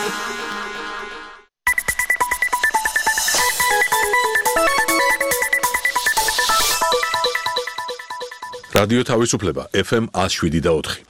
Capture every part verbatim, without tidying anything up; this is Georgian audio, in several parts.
რადიო თავისუფლება ეფ ემ one oh seven და four.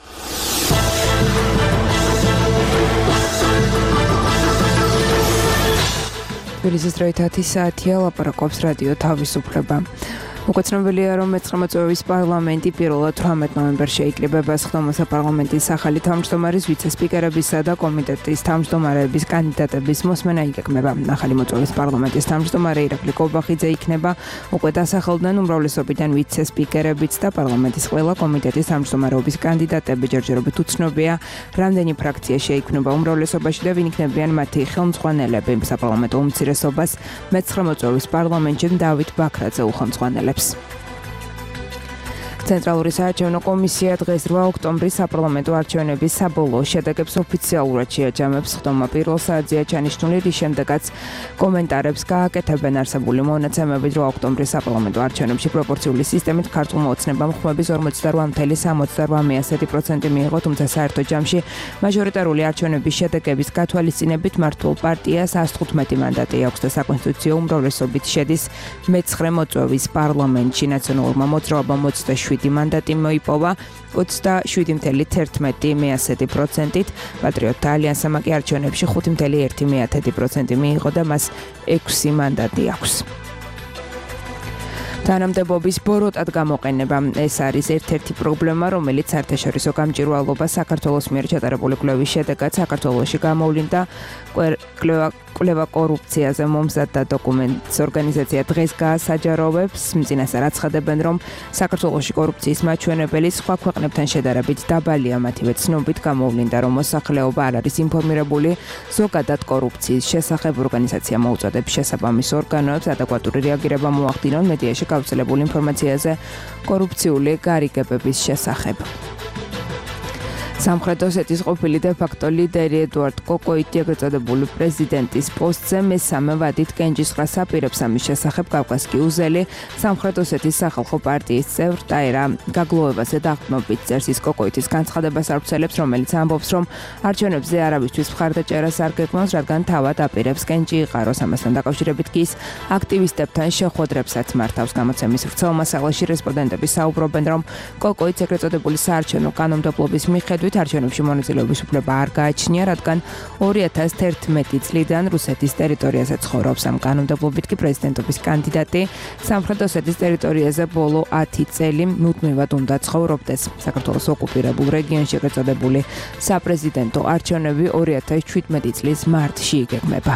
თბილისის დროით საათია ლაპარაკობს რადიო თავისუფლება. უკვე ცნობილია, რომ მეცხრამეტწლეულის პარლამენტი პირველად თვრამეტ ნოემბერს შეიკრიბება სხდომასა პარლამენტის ახალი თავმჯდომარის, ვიცე-სპიკერებისა და კომიტეტის თავმჯდომარეების კანდიდატების მოსმენა იგეგმება. ახალი მოწვევის პარლამენტის თავმჯდომარე ირაკლი კობახიძე იქნება. უკვე დასახელდნენ უმრავლესობიდან ვიცე-სპიკერებიც და პარლამენტის ყველა კომიტეტის თავმჯდომარეობის კანდიდატები. ჯერჯერობით უცნობია, რამდენი ფრაქცია შეიქმნება უმრავლესობაში და ვინ იქნებიან მათი ხელმძღვანელები. საპარლამენტო უმცირესობას მეცხრე მოწვევის პარლამენტში დავით ბაქრაძე უხელმძღვანელებს. ცენტრალური საარჩევნო კომისია დღეს რვა ოქტომბრის საპარლამენტო არჩევნების საბოლოო შედეგებს ოფიციალურად შეაჯამებს. სხდომა პირველ საათზეა ჩანიშნული, რის შემდეგაც კომენტარებს გააკეთებენ. არსებული მონაცემებით რვა ოქტომბრის საპარლამენტო არჩევნებში პროპორციული სისტემით ქართულმა ოცნებამ ხმების ორმოცდარვა წუთი სამოცდარვა პროცენტი მიიღო, თუმცა საერთო ჯამში მაჟორიტარული არჩევნების შედეგების გათვალისწინებით მართულ პარტიას one hundred fifteen მანდატი აქვს და საკონსტიტუციო უმრავლესობით შედის მეცხრე მოწვევის პარლამენტში. ნაციონალურმა მოძრაობამ ოცდაშვიდი მანდატი მოიპოვა ოცდაშვიდი პროცენტი პროცენტით, პატრიოტთა ალიანსმა კი არჩევნებში ხუთი პროცენტი მიიღო და მას ექვსი მანდატი აქვს. თანამდებობის ბოროტად გამოყენება ეს არის ერთ-ერთი პრობლემა, რომელიც საერთაშორისო გამჭვირვალობა საქართველოს მიერ ჩატარებული კვლევის შედეგად საქართველოში გამოვლინდა. კვლევა კორუფციაზე მომზადდა დოკუმენტს ორგანიზაცია დღეს გაასაჯაროვებს. მწინასწარ აცხადებენ, რომ საქართველოში კორუფციის მაჩვენებელი სხვა ქვეყნებთან შედარებით დაბალია. მათივე ცნობით გამოვლინდა, რომ მოსახლეობა არ არის ინფორმირებული ზოგადად კორუფციის შესახებ. ორგანიზაცია მოუწოდებს შესაბამის ორგანოებს ადეკვატური რეაგირება მოახდინონ მედიაში გავრცელებულ ინფორმაციაზე კორუფციული გარიგებების შესახებ. სამხრეთ ოსეთის ყოფილი დე-ფაქტო ლიდერი ედუარდ კოკოიტი ეგრეთ წოდებული პრეზიდენტის პოსტზე მესამე ვადით კენჭისყრას აპირებს. ამის შესახებ კავკას კიუზელი სამხრეთ ოსეთის სახალხო პარტიის წევრ ტაირა გაგლოევაზე დაღმობით წერს. ის კოკოიტის განცხადებას ავრცელებს, რომელიც ამბობს, რომ არჩევნებზე არავისთვის მხარდაჭერას არ გეგმავს, რადგან თავად აპირებს კენჭი იყაროს. ამასთან დაკავშირებით კი ის აქტივისტებთან შეხვედრებსაც მართავს. გამოცემის ვრცელ მასალაში რესპონდენტები საუბრობენ, რომ კოკოიტს ეგრეთ წოდებული საარჩევნო კანონმდებლობის მიხედვით არჩევნებში მონაწილეობის უფლება არ გააჩნია, რადგან ორი ათას თერთმეტი წლიდან რუსეთის ტერიტორიაზე ცხოვრობს. ამ კანონმდებლობით კი პრეზიდენტობის კანდიდატი სამხრეთ ოსეთის ტერიტორიაზე ბოლო ათი წელი მუდმივად უნდა ცხოვრობდეს. საქართველოს ოკუპირებულ რეგიონში ეგრეთ წოდებული საპრეზიდენტო არჩევნები ორი ათას შვიდმეტი წლის მარტში იგეგმება.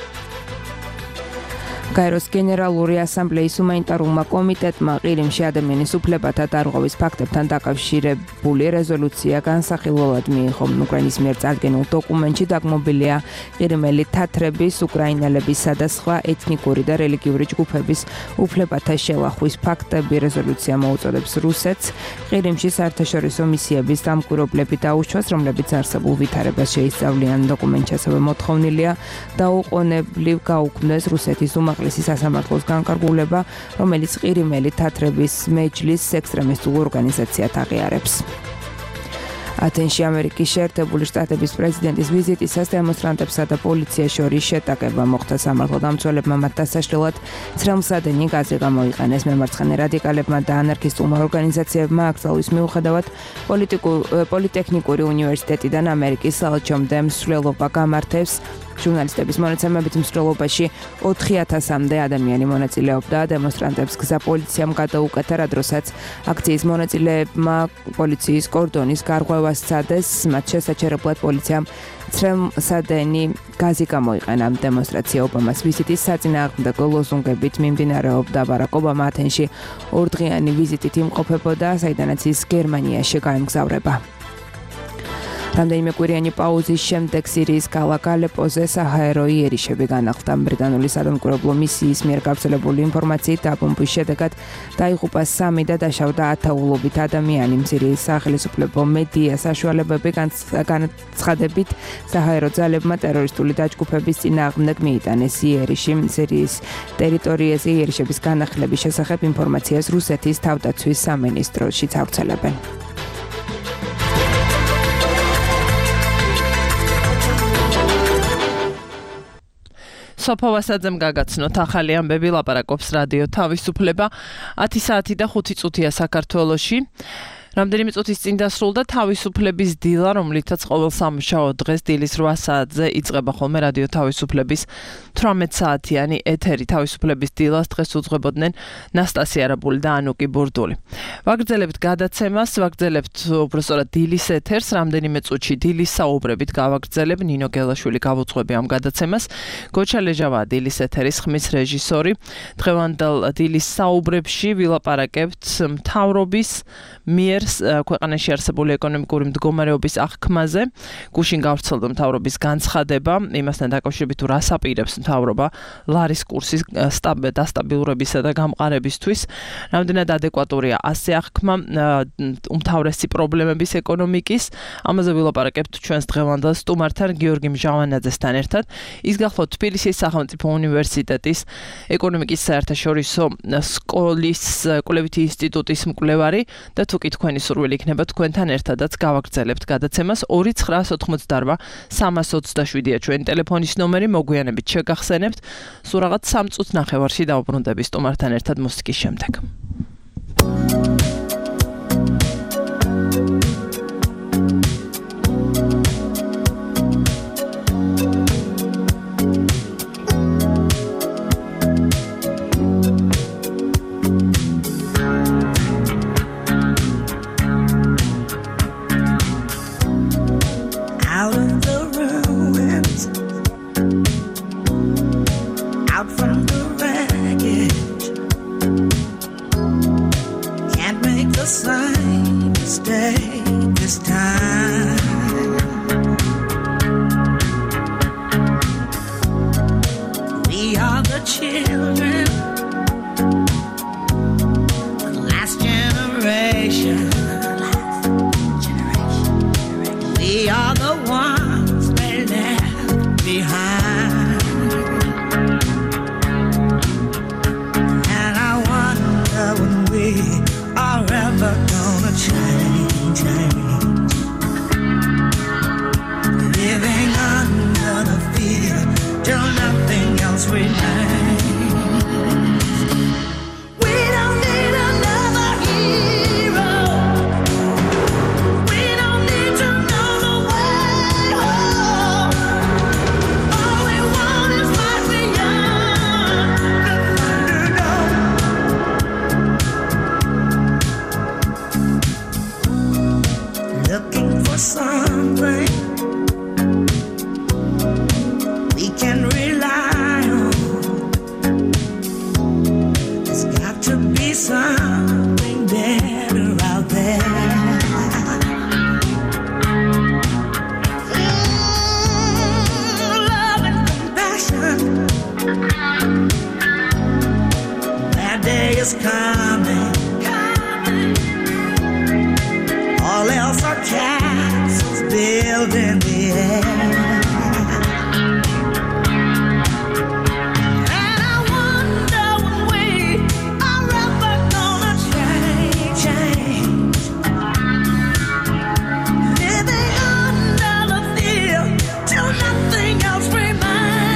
გაეროს გენერალური ასამბლეის ჰუმანიტარულმა კომიტეტმა ყირიმში ადამიანის უფლებათა დარღვევის ფაქტებთან დაკავშირებული რეზოლუცია განსახილველად მიიღო. უკრაინის მიერ წარდგენილ დოკუმენტში დაგმობილია ყირიმელი თათრების, უკრაინელებისა და სხვა ეთნიკური და რელიგიური ჯგუფების უფლებათა შელახვის ფაქტები. რეზოლუცია მოუწოდებს რუსეთს ყირიმში საერთაშორისო მისიების დამკვირვებლები დაუშვას, რომლებიც არსებულ ვითარებას შეისწავლიან. დოკუმენტში ასევე მოთხოვნილია დაუყოვნებლივ გაუქმდეს რუსეთის უმაღლესი სასამართლოს განკარგულება, რომელიც ყირიმელი თათრების მეჯლისს ექსტრემისტულ ორგანიზაციად აღიარებს. ათენში ამერიკის შეერთებული შტატების პრეზიდენტის ვიზიტისას დემონსტრანტებსა და პოლიციას შორის შეტაკება მოხდა. სამართალდამცველებმა მათ დასაშლელად ცრემლსადენი გაზი გამოიყენეს. მემარცხენე რადიკალებმა და ანარქისტულმა ორგანიზაციებმა აკრძალვის მიუხედავად პოლიტექნიკური უნივერსიტეტიდან ამერიკის საელჩომდე მსვლელობა გამართეს. ჟურნალისტების მონაცემებით მსვლელობაში ოთხი ათასამდე ადამიანი მონაწილეობდა. დემონსტრანტებს გზა პოლიციამ გადაუკეთა, რადგანაც აქციის მონაწილეებმა პოლიციის კორდონის გარღვევას სცადეს. მათ შესაჩერებლად პოლიციამ ცრემლსადენი გაზი გამოიყენა. დემონსტრაცია ობამას ვიზიტის საწინააღმდეგო ლოზუნგებით მიმდინარეობდა. ბარაკ ობამა ათენში ორდღიანი ვიზიტით იმყოფებოდა, საიდანაც ის გერმანიაში გაემგზავრება. რამდენიმე კვირიანი პაუზის შემდეგ სირიის ქალაქ ალეპოზე საჰაერო იერიშები განახლდა. ბრიტანული სადამკვირვებლო მისიის მიერ გავრცელებული ინფორმაციით დაბომბვის შედეგად დაიღუპა სამი და დაშავდა ათეულობით ადამიანი. სირიის სახელმწიფო მედია საშუალებები განცხადებით საჰაერო ძალებმა ტერორისტული დაჯგუფების წინააღმდეგ მიიტანეს იერიში. სირიის ტერიტორიაზე იერიშების განახლების შესახებ ინფორმაციას რუსეთის თავდაცვის სამინისტროშიც ავრცელებენ. სოფო ვასაძემ გაგაცნოთ ახალი ამბები, ლაპარაკობს რადიო თავისუფლება. ათი საათი და ხუთი წუთია საქართველოში. რამდენიმე წუთის წინ დასრულდა თავისუფლების დილა, რომლითაც ყოველ სამშაბათო დღეს დილის რვა საათზე იწყება ხოლმე რადიო თავისუფლების თვრამეტ საათიანი ეთერი. თავისუფლების დილას დღეს უძღვებოდნენ ნასტასია რაბული და ანუკი ბურდული. ვაგრძელებთ გადაცემას, ვაგრძელებთ უბრალოდ დილის ეთერს, რამდენიმე წუთში დილის საუბრებით გავაგრძელებ. ნინო გელაშვილი გავუძღვები ამ გადაცემას. გოჩა ლეჟავაა დილის ეთერის ხმის რეჟისორი. დღევანდელ დილის საუბრებში ვილაპარაკებთ მთავრობის მიერ ქვეყანაში არსებული ეკონომიკური მდგომარეობის აღქმაზე. გუშინ გავრცელდა მთავრობის განცხადება იმასთან დაკავშირებით, თუ რას აპირებს მთავრობა ლარის კურსის დასტაბილურებისა და გამყარებისთვის. რამდენად ადეკვატურია ასე აღქმა უმთავრესი პრობლემების ეკონომიკის. ამაზე ვილაპარაკებთ ჩვენს დღევანდელ სტუმართან, გიორგი მჟავანაძესთან ერთად. ის გახლავთ თბილისის სახელმწიფო უნივერსიტეტის ეკონომიკის საერთაშორისო სკოლის კვლევითი ინსტიტუტის მკვლევარი და თუკი თქვენი სურვილი იქნება თქვენთან ერთადაც გავაგრძელებთ გადაცემას. ორი ცხრა ოთხმოცდარვა სამას ოცდაშვიდია ჩვენი ტელეფონის ნომერი, მოგვიანებით შეგახსენებთ. სულ რაღაც სამ წუთს ნახევარში დავუბრუნდები სტუმართან ერთად მუსიკის შემდეგ.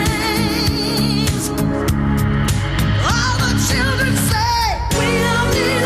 All the children say we don't need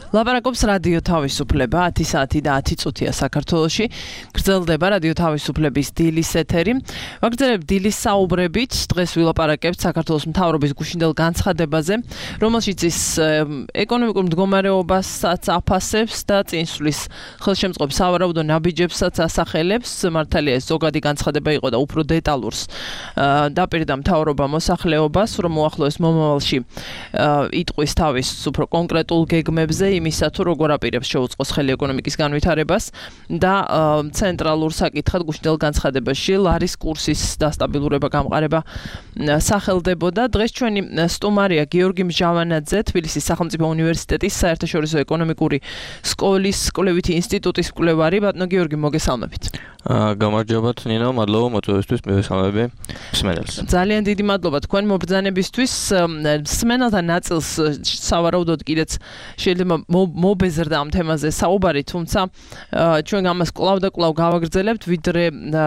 ლაპარაკობს რადიო თავისუფლება ათი საათი და ათი წუთია საქართველოში. გრძელდება რადიო თავისუფლების დილის ეთერი. ვაგრძელებთ დილის საუბრებით. დღეს ვილაპარაკებთ საქართველოს მთავრობის გუშინდელ განცხადებაზე, რომელშიც ის ეკონომიკურ მდგომარეობასაც აფასებს და წინსვლის ხელშემწყობ სავარაუდო ნაბიჯებსაც ასახელებს. მართალია ეს ზოგადი განცხადება იყო და უფრო დეტალურს დაპირდა მთავრობა მოსახლეობას, რომ უახლოეს მომავალში იტყვის თავის უფრო კონკრეტულ გეგმებზე იმისა თუ როგორ აპირებს შეუწყოს ხელი ეკონომიკის განვითარებას და ცენტრალურ საკითხად გუშინდელ განცხადებაში ლარის კურსის დასტაბილურება გამყარება სახელდებოდა. დღეს ჩვენი სტუმარია გიორგი მჟავანაძე, თბილისის სახელმწიფო უნივერსიტეტის საერთაშორისო ეკონომიკური სკოლის კვლევითი ინსტიტუტის მკვლევარი. ბატონო გიორგი, მოგესალმებით. გამარჯობა ნინო, მადლობა მოწვევისთვის, მივესალმები მსმენელს. ძალიან დიდი მადლობა თქვენ მობრძანებისთვის. მსმენელთა ნაწილს სავარაუდოდ კიდეც შეიძლება მობეზრდა ამ თემაზე საუბარი, თუმცა ჩვენ ამას კვლავ და კვლავ გავაგრძელებთ, ვიდრე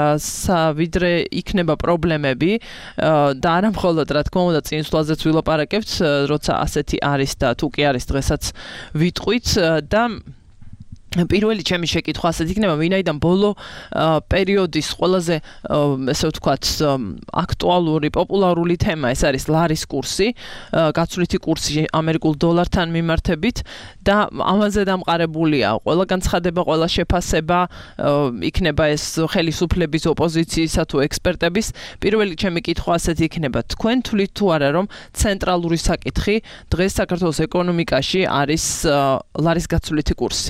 ვიდრე იქნება პრობლემები და არა მხოლოდ რა თქმა უნდა წინსვლაზეც ვილაპარაკებთ, როცა ასეთი არის და თუ კი არის დღესაც ვიტყვით და პირველი ჩემი შეკითხვა ასეთ იქნება, ვინაიდან ბოლო პერიოდის ყველაზე ესე ვთქვათ აქტუალური, პოპულარული თემა ეს არის ლარის კურსი, გაცვლითი კურსი ამერიკულ დოლართან მიმართებით და ამაზე დამყარებულია ყველა განცხადება, ყველა შეფასება, იქნება ეს ხელისუფლების, ოპოზიციისა თუ ექსპერტების. პირველი ჩემი კითხვა ასეთ იქნება, თქვენ თვლით თუ არა რომ ცენტრალური საკითხი დღეს საქართველოს ეკონომიკაში არის ლარის გაცვლითი კურსი?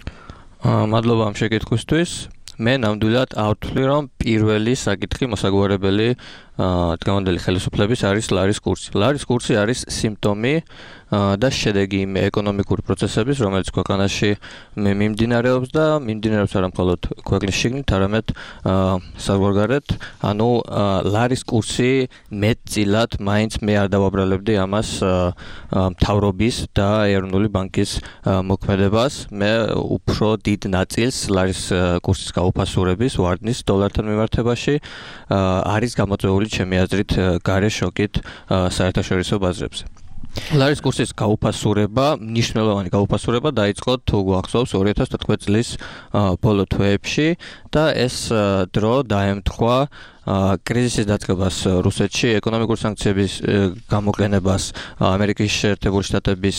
მადლობა ამ შეკითხვისთვის. მე ნამდვილად არ ვთვლი, რომ პირველი საკითხი მოსაგვარებელი დღევანდელი ხელისუფლების არის ლარის კურსი. ლარის კურსი არის სიმპტომი და შედეგი იმ ეკონომიკური პროცესების, რომელიც ქვეყანაში მიმდინარეობს და მიმდინარეობს არა მხოლოდ ქვეყნის შიგნით, არამედ საზღვარგარეთ. ანუ ლარის კურსი მეტწილად მაინც მე არ დავაბრალებდი ამას მთავრობის და ეროვნული ბანკის მოქმედებას. მე უფრო დიდ ნაწილს ლარის კურსის გაუფასურების ვარდნის დოლართან მიმართებაში არის გამოწვეული ჩემი აზრით გარე შოკით საერთაშორისო ბაზრებზე. ლარის კურსის გაუფასურება, მნიშვნელოვანი გაუფასურება დაიწყო თუ გვახსოვს ორი ათას თოთხმეტ წლის ბოლო თვეებში და ეს დრო დაემთხვა კრიზისის დაწყებას რუსეთში, ეკონომიკური სანქციების გამოყენებას ამერიკის შეერთებული შტატების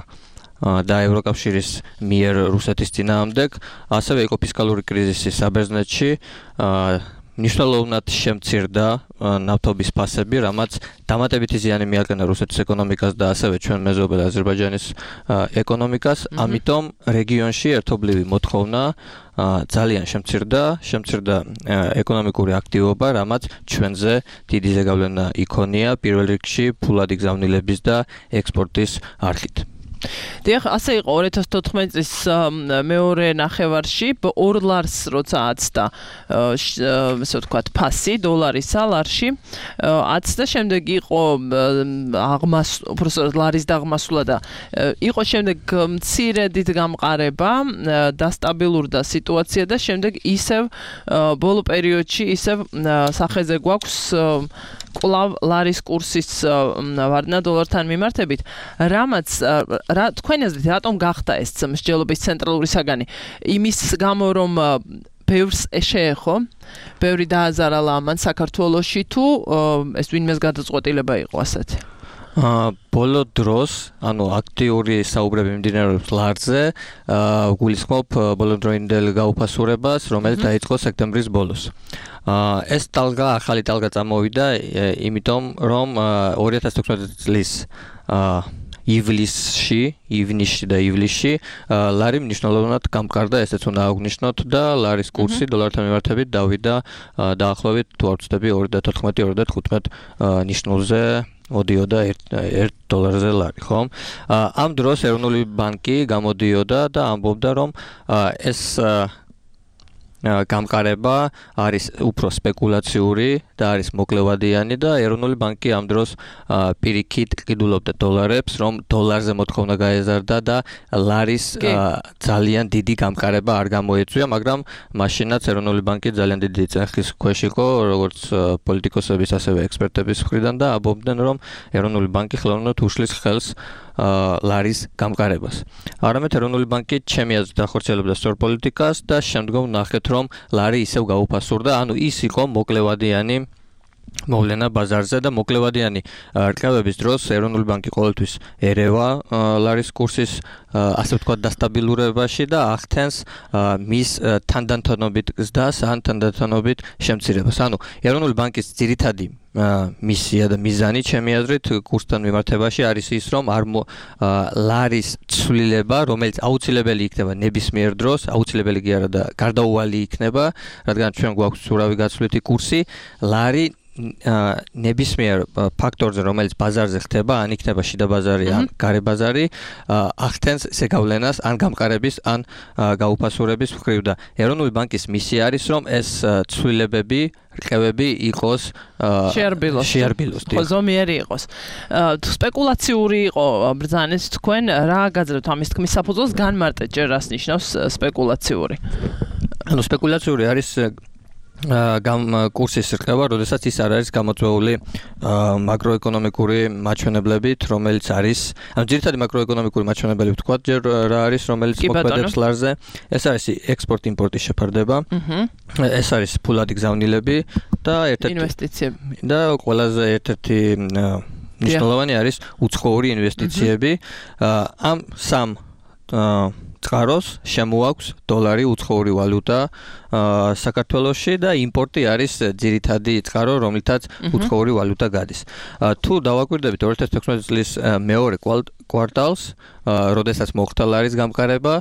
და ევროკავშირის მიერ რუსეთის წინააღმდეგ, ასევე იყო ფისკალური კრიზისი საბერძნეთში. მნიშვნელოვნად შემცირდა ნავთობის ფასები, რამაც დამატებითი ზიანი მიაყენა რუსეთის ეკონომიკას და ასევე ჩვენ მეზობელ აზერბაიჯანის ეკონომიკას. ამიტომ რეგიონში ერთობლივი მოთხოვნა ძალიან შემცირდა, შემცირდა ეკონომიკური აქტივობა, რამაც ჩვენზე დიდი ზეგავლენა იქონია პირველ რიგში ფულადი გზავნილების და ექსპორტის არხით. დიახ, ასე იყო ორი ათას თოთხმეტ წლის მეორე ნახევარში, ორ ლარს როცა აცდა, ესე ვთქვათ, ფასი დოლარისა ლარში, აცდა, შემდეგ იყო აღმასვლა, უბრალოდ ლარის დაღმასვლა და იყო შემდეგ მცირე დიდ გამყარება, დასტაბილურდა სიტუაცია და შემდეგ ისევ ბოლო პერიოდში ისევ სახეზე გვაქვს კვლავ ლარის კურსის ვარდნა დოლართან მიმართებით, რამაც რა თქვენ აზრით რატომ გახდა ეს მსჯელობის ცენტრალური საგანი? იმის გამო რომ ბევრს შეეხო, ბევრი დააზარალა ამან საქართველოში თუ ეს ვინმეს გადაწყვეტილება იყო ასეთი? ბოლო დროს, ანუ აქტიური საუბრები მიმდინარეობს ლარზე, გულისხმობ ბოლოდროინდელ გაუფასურებას, რომელიც დაიწყო სექტემბრის ბოლოს. ეს ტალღა, ახალი ტალღა წამოვიდა, იმიტომ რომ ორი ათას თექვსმეტ წლის ივლისში, ივნისში და ივლისში ლარი მნიშვნელოვნად გამყარდა, ესეც უნდა აღვნიშნოთ და ლარის კურსი დოლართან მიმართებით დავიდა დაახლოებით თუ არ ვცდები ორი ათას თოთხმეტ ორი ათას თხუთმეტ ნიშნულზე მოდიოდა ერთ დოლარზე ლარი, ხო? ამ დროს ეროვნული ბანკი გამოდიოდა და ამბობდა, რომ ეს გამყარება არის უფრო სპეკულაციური და არის მოკლევადიანი და ეროვნული ბანკი ამ დროს პირიქით ყიდულობდა დოლარებს, რომ დოლარზე მოთხოვნა გაეზარდა და ლარის ძალიან დიდი გამყარება არ გამოეწვია, მაგრამ მაშინაც ეროვნული ბანკი ძალიან დიდი წეხის ქვეშ იყო, როგორც პოლიტიკოსების, ასევე ექსპერტების მხრიდან და ამბობდნენ, რომ ეროვნული ბანკი ხელოვნურად უშლის ხელს ლარის გამყარებას. არამედ ეროვნული ბანკი ჩემი აზრით ახორციელებდა სწორ პოლიტიკას და შემდგომ ნახეთ, რომ ლარი ისევ გაუფასურდა, ანუ ის იყო მოკლევადიანი მოვლენა ბაზარზე და მოკლევადიანი რყევების დროს ეროვნული ბანკი ყოველთვის ერევა ლარის კურსის ასე ვთქვათ დასტაბილურებაში და ახდენს მის თანდათანობით გზდას ან თანდათანობით შემცირებას. ანუ ეროვნული ბანკის ძირითადი მისია და მიზანი ჩემი აზრით კურსთან მიმართებაში არის ის, რომ არ ლარის ცვლილება, რომელიც აუცილებელი იქნება ნებისმიერ დროს, აუცილებელი კი არა და გარდაუვალი იქნება, რადგან ჩვენ გვაქვს ურავი გაცვლითი კურსი, ლარი ნებისმიერ ფაქტორზე, რომელიც ბაზარზე ხდება, ან იქნება შიდა ბაზარი, ან გარე ბაზარი, ახდენს ზეგავლენას ან გამყარების, ან გაუფასურების მხრივ და ეროვნული ბანკის მისია არის, რომ ეს ცვლილებები რყევები იყოს შეარბილოს. ხო, ზომიერი იყოს. თუ სპეკულაციური იყო ბრძანეთ თქვენ, რა გაძლევთ ამის თქმის საფუძველს, განმარტეთ ჯერ რას ნიშნავს სპეკულაციური? ანუ სპეკულაციური არის გამ კურსის რყევა, როდესაც ის არ არის გამოწვეული მაკროეკონომიკური მაჩვენებლებით, რომელიც არის, ანუ ძირითადი მაკროეკონომიკური მაჩვენებლები ვთქვათ, ჯერ რა არის, რომელიც მოქმედებს ლარზე. ეს არის ექსპორტ-იმპორტის შეფარდება. ეს არის ფულადი გზავნილები და ერთ-ერთი ინვესტიციები. და ყველაზე ერთ-ერთი მნიშვნელოვანი არის უცხოური ინვესტიციები. ამ სამ წყაროს შემოაქვს დოლარი, უცხოური ვალუტა საქართველოში და იმპორტი არის ძირითადი წყარო, რომლითაც უცხოური ვალუტა გადის. თუ დავაკვირდებით ორი ათას თექვსმეტი წლის მეორე კვარტალს, როდესაც მოხდა ლარის გამყარება,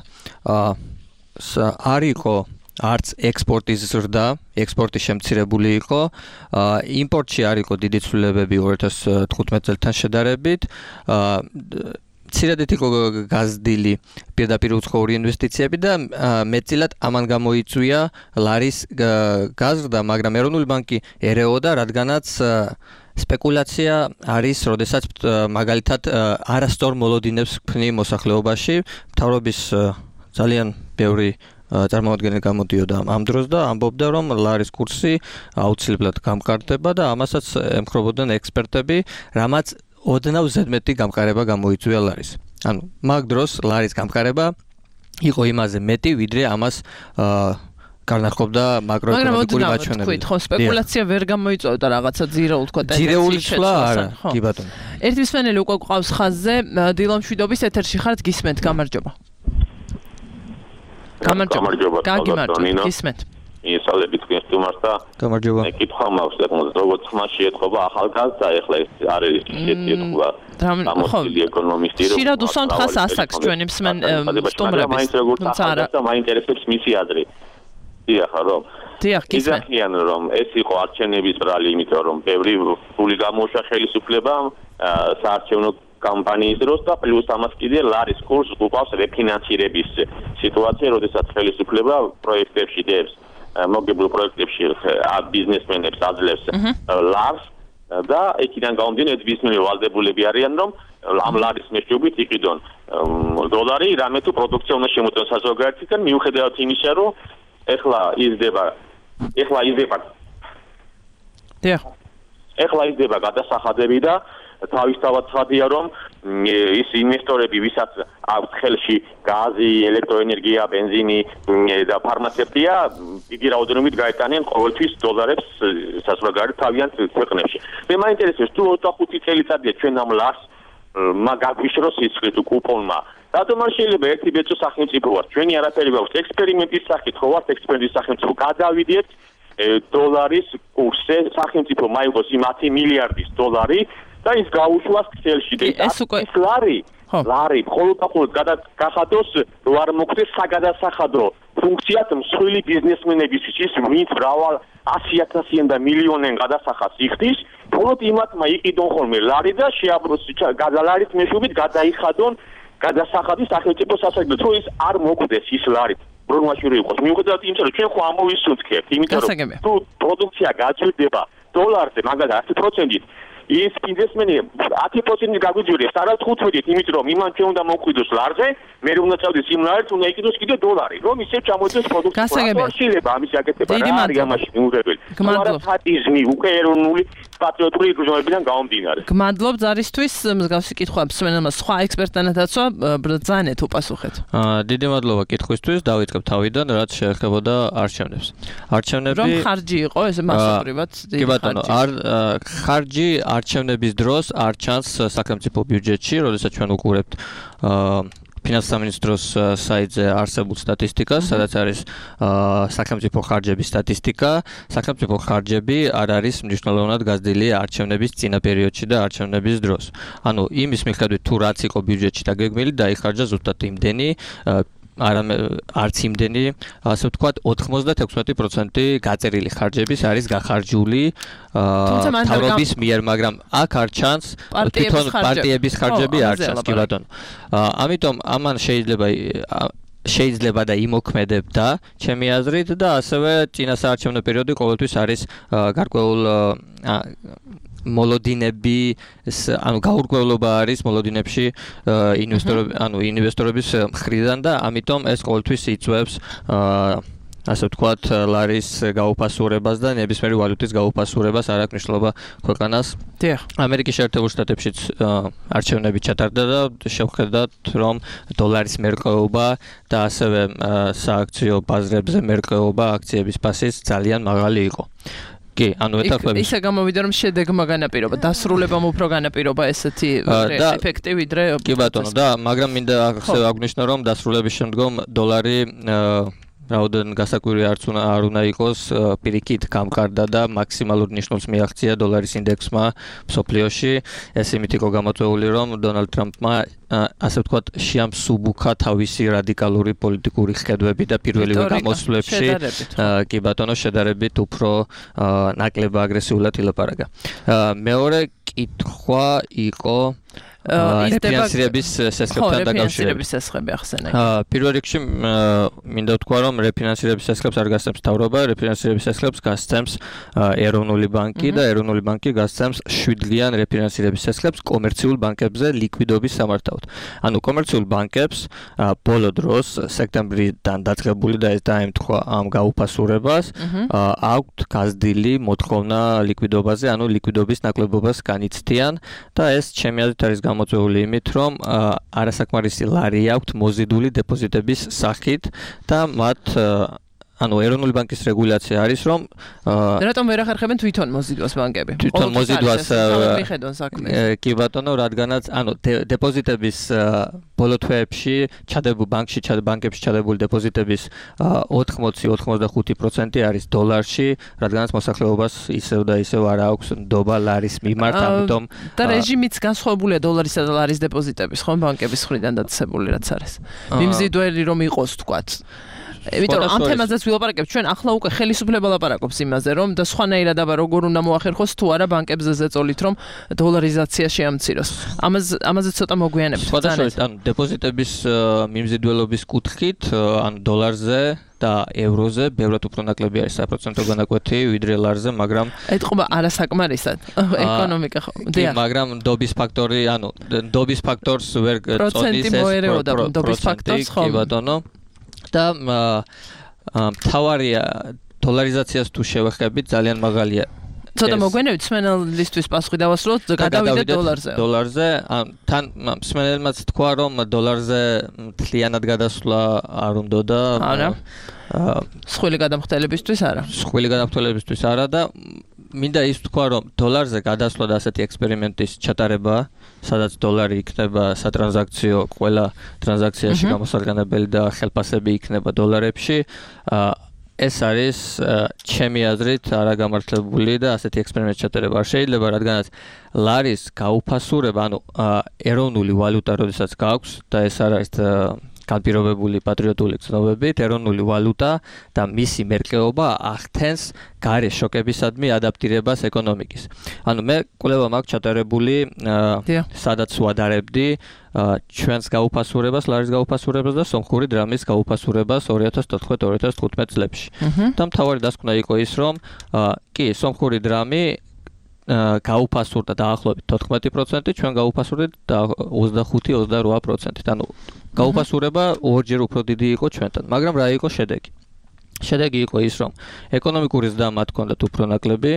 არ იყო არც ექსპორტის ზრდა, ექსპორტი შემცირებული იყო, იმპორტში არ იყო დიდი ცვლილებები ორი ათას თხუთმეტ წელთან შედარებით. მცირედით იყო გაზრდილი პირდაპირ უცხოური ინვესტიციები და მეტწილად ამან გამოიწვია ლარის გაზრდა, მაგრამ ეროვნული ბანკი ერეოდა, რადგანაც სპეკულაცია არის, როდესაც მაგალითად არასწორ მოლოდინებს ქმნი მოსახლეობაში, მთავრობის ძალიან ბევრი წარმომადგენელი გამოდიოდა ამ დროს და ამბობდა, რომ ლარის კურსი აუცილებლად გამყარდება და ამასაც ემხრობოდნენ ექსპერტები, რამაც ოდნავ ზედმეტი გამყარება გამოიწვია ლარის. ანუ მაგ დროს ლარის გამყარება იყო იმაზე მეტი, ვიდრე ამას გარნახობდა მაკროეკონომიკური მაჩვენებლები. მაგრამ თქვით, ხო, სპეკულაცია ვერ გამოიწვევდა რაღაცა ძირეულ, თქვა და ძირეული ცვლა არა, კი ბატონო. ერთი მსმენელი უკვე გვყავს ხაზზე, დილა მშვიდობის ეთერში ხართ, გისმენთ, გამარჯობა. გამარჯობა. გაგიმარჯვებთ, გისმენთ. ისალებით გესტუმართა. გამარჯობა. მე კითხვა მაქვს, როგორც ხმაში ეთქობა ახალგაზრდა, ეხლა ეს არ არის ისეთი ეთქვა. ამოსილი ეკონომისტი რო. შეიძლება უსვამთ ხას ასაკს ჩვენი სტუმრების. თუმცა არა. მაინტერესებს მისი აზრი. დიახ, რომ. დიახ, გისმენთ. იზახიან, რომ ეს იყო არჩევნების ბრალი, იმიტომ რომ ბევრი ფული გამოუშვა ხელისუფლებამ საარჩევნო კამპანიის დროს და პლუს ამას კიდე ლარის კურსს უყავს რეფინანსირების სიტუაცია, როდესაც ხელისუფლება პროექტებში დებს მოგებულ პროექტებში ბიზნესმენებს აძლევს ლარს და ეკიდან გამომდინარე ბიზნესმენები ვალდებულები არიან, რომ ამ ლარის მეშვეობით იყიდონ დოლარი, რამე თუ პროდუქცია უნდა შემოწმონ საზოგადოებისგან, მიუხედავად იმისა, რომ ეხლა იზრდება ეხლა იზრდება დიახ ეხლა იზრდება გადასახადები და თავისთავად ცხადია, რომ ის ინვესტორები, ვისაც აქვს ხელში გაზი, ელექტროენერგია, ბენზინი და ფარმაცევტია, დიდი რაოდენობით გაეტანიან ყოველთვის დოლარებს საზოგადოებრივ თავიანთ ქვეყნებში. მე მაინტერესებს, თუ ოცდახუთი წელიწადია ჩვენ ამ ლარს მაგაგვიშროს სიცხით კუპონმა. რატომ არ შეიძლება ერთი ბეწო სახელმწიფო ვართ? ჩვენი არაფერი გვაქვს ექსპერიმენტის სახით, ხო ვართ ექსპერიმენტის სახელმწიფო, გადავიდეთ დოლარის კურსზე, სახელმწიფო მაიღოს იმ ათი მილიარდის დოლარი და ის გაუშვას ქსელში და ეს უკვე ლარი ლარი მხოლოდ ახლა გადაგახადოს რო არ მოგდეს საგადასახადო ფუნქციად მსხვილი ბიზნესმენებისთვის, ის ვინც მრავალ ათი ათასიან და მილიონიან გადასახადს იხდის, მხოლოდ იმათმა იყიდონ ხოლმე ლარი და შეაბროს გადალარით მეშვეობით გადაიხადონ გადასახადის სახელმწიფო სასაგებო, თუ ის არ მოგდეს ის ლარი პროგნოზური იყოს. მიუხედავად იმისა, რომ ჩვენ ხო ამოვისუნთქებთ, იმიტომ რომ თუ პროდუქცია გაჭირდება დოლარზე, მაგალითად ათი პროცენტით ის ბიზნესმენი ათი პროცენტით გაგვიძვირებს, არა თხუთმეტით, იმიტომ რომ იმან ჩვენ უნდა მოგვიდოს ლარზე, მე უნდა წავდეს იმ ლარს, უნდა იყიდოს კიდე დოლარი, რომ ისე ჩამოწეს პროდუქცია. შეიძლება ამის აკეთება რა არის ამაში მიუღებელი. არა ფატიზმი, უკვე ეროვნული პატრიოტული გრძნობებიდან გამომდინარე. გმადლობ ზარისთვის, მსგავსი კითხვა მსმენელმა სხვა ექსპერტთან დაცვა, ბრძანეთ უპასუხეთ. აა დიდი მადლობა კითხვისთვის, დავიწყებ თავიდან, რაც შეეხებოდა არჩევნებს. არჩევნები რომ ხარჯი იყო ესე მასობრივად დიდი ხარჯი. კი ბატონო, არ ხარჯი არჩევნების დროს არ ჩანს სახელმწიფო ბიუჯეტში, როდესაც ჩვენ უყურებთ აა ფინანსთა სამინისტროს საიტზე არსებულ სტატისტიკას, სადაც არის სახელმწიფო ხარჯების სტატისტიკა, სახელმწიფო ხარჯები არ არის მნიშვნელოვნად გაზრდილი არჩევნების წინა პერიოდში და არჩევნების დროს. ანუ იმის მიხედვით თუ რაც იყო ბიუჯეტში დაგეგმილი, დაიხარჯა ზუსტად იმდენი არამე არც იმდენი, ასე ვთქვათ, ოთხმოცდათექვსმეტი პროცენტი გაწერილი ხარჯების არის გახარჯული თავრობის მიერ, მაგრამ აქ არ ჩანს თვითონ პარტიების ხარჯები არ ჩანს, კი ბატონო. ამიტომ ამან შეიძლება შეიძლება და იმოქმედებდა, ჩემი აზრით და ასევე წინასაარჩევნო პერიოდი ყოველთვის არის გარკვეულ მოლოდინები, ანუ გაურკვევლობა არის მოლოდინებში ინვესტორები, ანუ ინვესტორების მხრიდან და ამიტომ ეს ყოველთვის იწვევს ასე ვთქვათ, ლარის გაუფასურებას და ნებისმიერი ვალუტის გაუფასურებას, არ აქვს მნიშვნელობა ქვეყანას. დიახ. ამერიკის შეერთებულ შტატებშიც არჩევნები ჩატარდა და შევხედათ, რომ დოლარის მერყეობა და ასევე სააქციო ბაზრებზე მერყეობა აქციების ფასის ძალიან მაღალი იყო. კი, ანუ ეთანხმები. ისე გამოვიდა რომ შედეგმა განაპირობა, დასრულებამ უფრო განაპირობა ესეთი ეფექტი ვიდრე კი ბატონო და მაგრამ მინდა ახსოვ აღნიშნო რომ დასრულების შემდგომ დოლარი რაოდენ გასაკვირი არც უნდა არ უნდა იყოს პირიქით გამყარდა და მაქსიმალურ ნიშნულს მიაღწია დოლარის ინდექსმა მსოფლიოში. ეს იმით იყო გამოწვეული, რომ დონალდ ტრამპმა ასე ვთქვათ, შეამსუბუქა თავისი რადიკალური პოლიტიკური ხედვები და პირველივე გამოსვლებში კი ბატონო შედარებით უფრო ნაკლებ აგრესიულად ილაპარაკა. მეორე კითხვა იყო რეფინანსირების სესხებთან დაკავშირებით. სესხები ახსენე. პირველ რიგში მინდა ვთქვა, რომ რეფინანსირების სესხებს არ გასცემს მთავრობა, რეფინანსირების სესხებს გასცემს ეროვნული ბანკი და ეროვნული ბანკი გასცემს შვიდდღიან რეფინანსირების სესხებს კომერციულ ბანკებზე ლიკვიდობის სამართავად. ანუ კომერციულ ბანკებს ბოლო დროს სექტემბრიდან დაწყებული და ეს დაემთხვა ამ გაუფასურებას აქვთ გაზრდილი მოთხოვნა ლიკვიდობაზე, ანუ ლიკვიდობის ნაკლებობას განიცდიან და ეს ჩემი აზრით არის გამოწვეული იმით, რომ არასაკმარისი ლარი აქვთ მოზიდული დეპოზიტების სახით და მათ ანუ ეროვნული ბანკის რეგულაცია არის, რომ რატომ ვერ ახერხებენ თვითონ მოზიდვას ბანკები? თვითონ მოზიდვას მიხედონ საქმეს. კი ბატონო, რადგანაც ანუ დეპოზიტების ბოლო თვეებში ჩადებულ ბანკში, ბანკებში ჩადებული დეპოზიტების ოთხმოცი ოცდახუთი პროცენტი არის დოლარში, რადგანაც მოსახლეობას ისევ და ისევ არ აქვს ნდობა ლარის მიმართ, ამიტომ და რეჟიმიც განსხვავებულია დოლარისა და ლარის დეპოზიტების, ხო, ბანკების მხრიდან დაწესებული რაც არის. მიმზიდველი რომ იყოს, თქვათ. იმიტომ ამ თემაზეც ვილაპარაკებთ, ჩვენ ახლა უკვე ხელისუფლება ლაპარაკობს იმაზე, რომ და სხვანაირად აბა როგორ უნდა მოახერხოს თუ არა ბანკებზე ზეწოლით, რომ დოლარიზაცია შეამციროს. ამაზე ამაზე ცოტა მოგვიანებთ. სხვადასხვა ანუ დეპოზიტების მიმზიდველობის კუთხით, ანუ დოლარზე და ევროზე ბევრად უფრო ნაკლები არის საპროცენტო განაკვეთი ვიდრე ლარზე, მაგრამ ეთყობა არასაკმარისად ეკონომიკა ხო. დიახ, მაგრამ ნდობის ფაქტორი, ანუ ნდობის ფაქტორს ვერ წონის ეს ნდობის ფაქტორს ხო. კი ბატონო. და მთავარი დოლარიზაციას თუ შევეხებით ძალიან მაღალია. ცოტა მოგვენებით მსმენელისთვის პასუხი დავასრულოთ, გადავიდეთ დოლარზე. დოლარზე, თან მსმენელმაც თქვა, რომ დოლარზე მთლიანად გადასვლა არ უნდოდა. არა. სხვილი გადამხდელებისთვის არა. სხვილი გადამხდელებისთვის არა და მინდა ის თქვა, რომ დოლარზე გადასვლა და ასეთი ექსპერიმენტის ჩატარება, სადაც დოლარი იქნება სატრანზაქციო ყველა ტრანზაქციაში გამოსარგანებელი და ხელფასები იქნება დოლარებში, ეს არის ჩემი აზრით არაგამართლებული და ასეთი ექსპერიმენტი ჩატარება არ შეიძლება, რადგანაც ლარის გაუფასურება, ანუ ეროვნული ვალუტა, როდესაც გაქვს და ეს არ არის განპირობებული პატრიოტული ცნობებით, ეროვნული ვალუტა და მისი მერყეობა ახდენს გარე შოკებისადმი ადაპტირებას ეკონომიკის. ანუ მე კვლევა მაქვს ჩატარებული, სადაც ვადარებდი ჩვენს გაუფასურებას, ლარის გაუფასურებას და სომხური დრამის გაუფასურებას ორი ათას თოთხმეტ ორი ათას თხუთმეტ წლებში. და მთავარი დასკვნა იყო ის, რომ კი, სომხური დრამი გაუფასურდა დაახლოებით თოთხმეტი პროცენტი, ჩვენ გაუფასურდით ოცდახუთი ოცდარვა პროცენტით. ანუ გაუფასურება ორჯერ უფრო დიდი იყო ჩვენთან, მაგრამ რა იყო შედეგი? შედეგი იყო ის, რომ ეკონომიკური ზრდა მათ ჰქონდათ უფრო ნაკლები,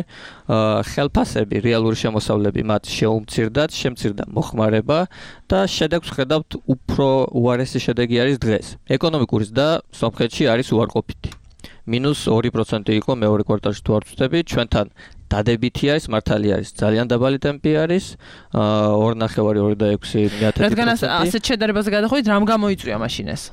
ხელფასები, რეალური შემოსავლები მათ შეუმცირდათ, შემცირდა მოხმარება და შედეგს ვხედავთ უფრო უარესი შედეგი არის დღეს. ეკონომიკური ზრდა სომხეთში არის უარყოფითი. მინუს ორი პროცენტი იყო მეორე კვარტალში თუ არ ვცდები, ჩვენთან დადებითი არის, მართალი არის, ძალიან დაბალი ტემპი არის, ორი ნახევარი ორი და ექვსი მეათედი პროცენტი. რადგან ასეთ შედარებაზე გადახვიდით, რამ გამოიწვია მაშინ ეს?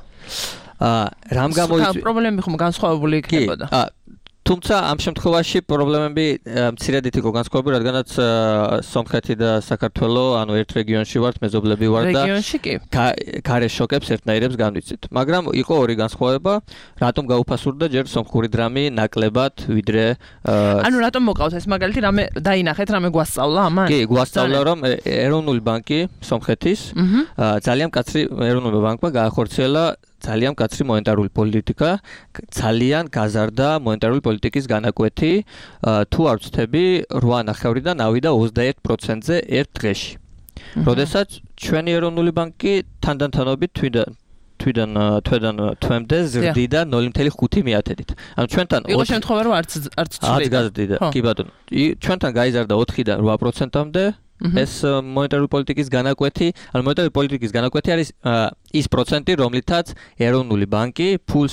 აა რამ გამოიწვია? პრობლემები ხომ განსხვავებული იქნებოდა. აა თუმცა ამ შემთხვევაში პრობლემები მცირედით იყო განსხვავებული, რადგანაც სომხეთი და საქართველო, ანუ ერთ რეგიონში ვართ, მეზობლები ვართ და რეგიონში კი გარე შოკებს ერთნაირებს განვიცით. მაგრამ იყო ორი განსხვავება, რატომ გაუფასურდა ჯერ სომხური დრამი ნაკლებად, ვიდრე ანუ რატომ მოყავთ ეს მაგალითი, რამე დაინახეთ, რამე გვასწავლა ამან? კი, გვასწავლა, რომ ეროვნული ბანკი სომხეთის ძალიან მკაცრი ეროვნული ბანკმა გაახორციელა ძალიან მკაცრი მონეტარული პოლიტიკა, ძალიან გაზარდა მონეტარული პოლიტიკის განაკვეთი, თუ არ ვცდები, რვა ნახევრიდან ავიდა ოცდაერთ პროცენტზე ერთ დღეში. როდესაც ჩვენი ეროვნული ბანკი თანდათანობით თვიდან თვიდან თვედან თვემდე ზრდიდა ნული ათეული ხუთი მეათედით. ანუ ჩვენთან იყო შემთხვევა რომ არც არც არც გაზრდიდა. კი ბატონო. ჩვენთან გაიზარდა ოთხიდან რვა პროცენტამდე. ეს მონეტარული პოლიტიკის განაკვეთი, ანუ მონეტარული პოლიტიკის განაკვეთი არის ის პროცენტი, რომლითაც ეროვნული ბანკი ფულს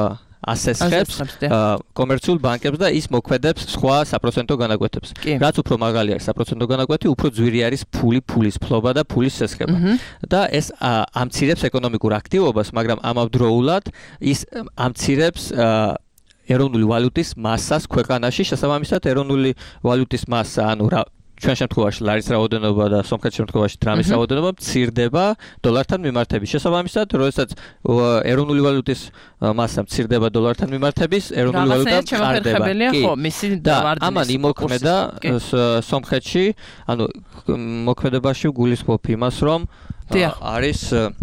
ასესხებს კომერციულ ბანკებს და ის მოქმედებს სხვა საპროცენტო განაკვეთებს. რაც უფრო მაღალი არის საპროცენტო განაკვეთი, უფრო ძვირი არის ფული, ფულის ფლობა და ფულის სესხება. და ეს ამცირებს ეკონომიკურ აქტივობას, მაგრამ ამავდროულად ის ამცირებს ეროვნული ვალუტის მასას ქვეყანაში, შესაბამისად ეროვნული ვალუტის მასა, ანუ რა ჩვენ შემთხვევაში ლარის რაოდენობა და სომხეთის შემთხვევაში დრამის რაოდენობა მცირდება დოლართან მიმართების. შესაბამისად, როდესაც ეროვნული ვალუტის მასა მცირდება დოლართან მიმართების, ეროვნული ვალუტა მყარდება. ხო, მისი დავარდნის. ამან იმოქმედა სომხეთში, ანუ მოქმედებაში გულისხმობ იმას, რომ არის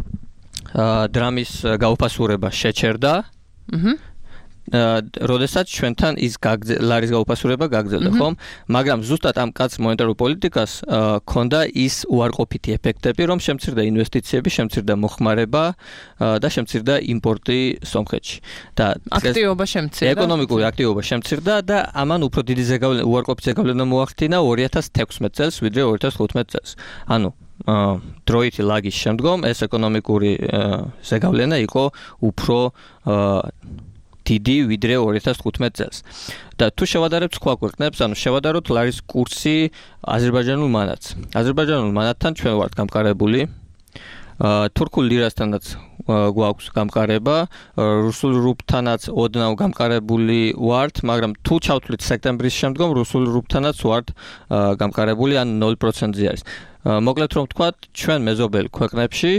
დრამის გაუფასურება შეჩერდა. აჰა. როდესაც ჩვენთან ის ლარის გაუფასურება გაგრძელდა, ხომ? მაგრამ ზუსტად ამ კაც მონეტარულ პოლიტიკას ქონდა ის უარყოფითი ეფექტები, რომ შემცირდა ინვესტიციები, შემცირდა მოხმარება და შემცირდა იმპორტი სომხეთში. და აქტივობა შემცირდა. ეკონომიკური აქტივობა შემცირდა და ამან უფრო დიდი ზეგავლენა, უარყოფითი ზეგავლენა მოახდინა ორი ათას თექვსმეტ წელს, ვიდრე ორი ათას თხუთმეტ წელს. ანუ დროითი ლაგის შემდგომ ეს ეკონომიკური ზეგავლენა იყო უფრო დიდი ვიდრე ორი ათას თხუთმეტ წელს. და თუ შევადარებთ სხვა ქვეყნებს, ანუ შევადაროთ ლარის კურსი აზერბაიჯანულ მანატს. აზერბაიჯანულ მანატთან ჩვენ ვართ გამყარებული. თურქულ ლირასთანაც გვაქვს გამყარება, რუსულ რუბლთანაც ოდნავ გამყარებული ვართ, მაგრამ თუ ჩავთვლით სექტემბრის შემდგომ რუსულ რუბლთანაც ვართ გამყარებული, ან ნული პროცენტზე არის. მოკლედ რომ ვთქვათ, ჩვენ მეზობელ ქვეყნებში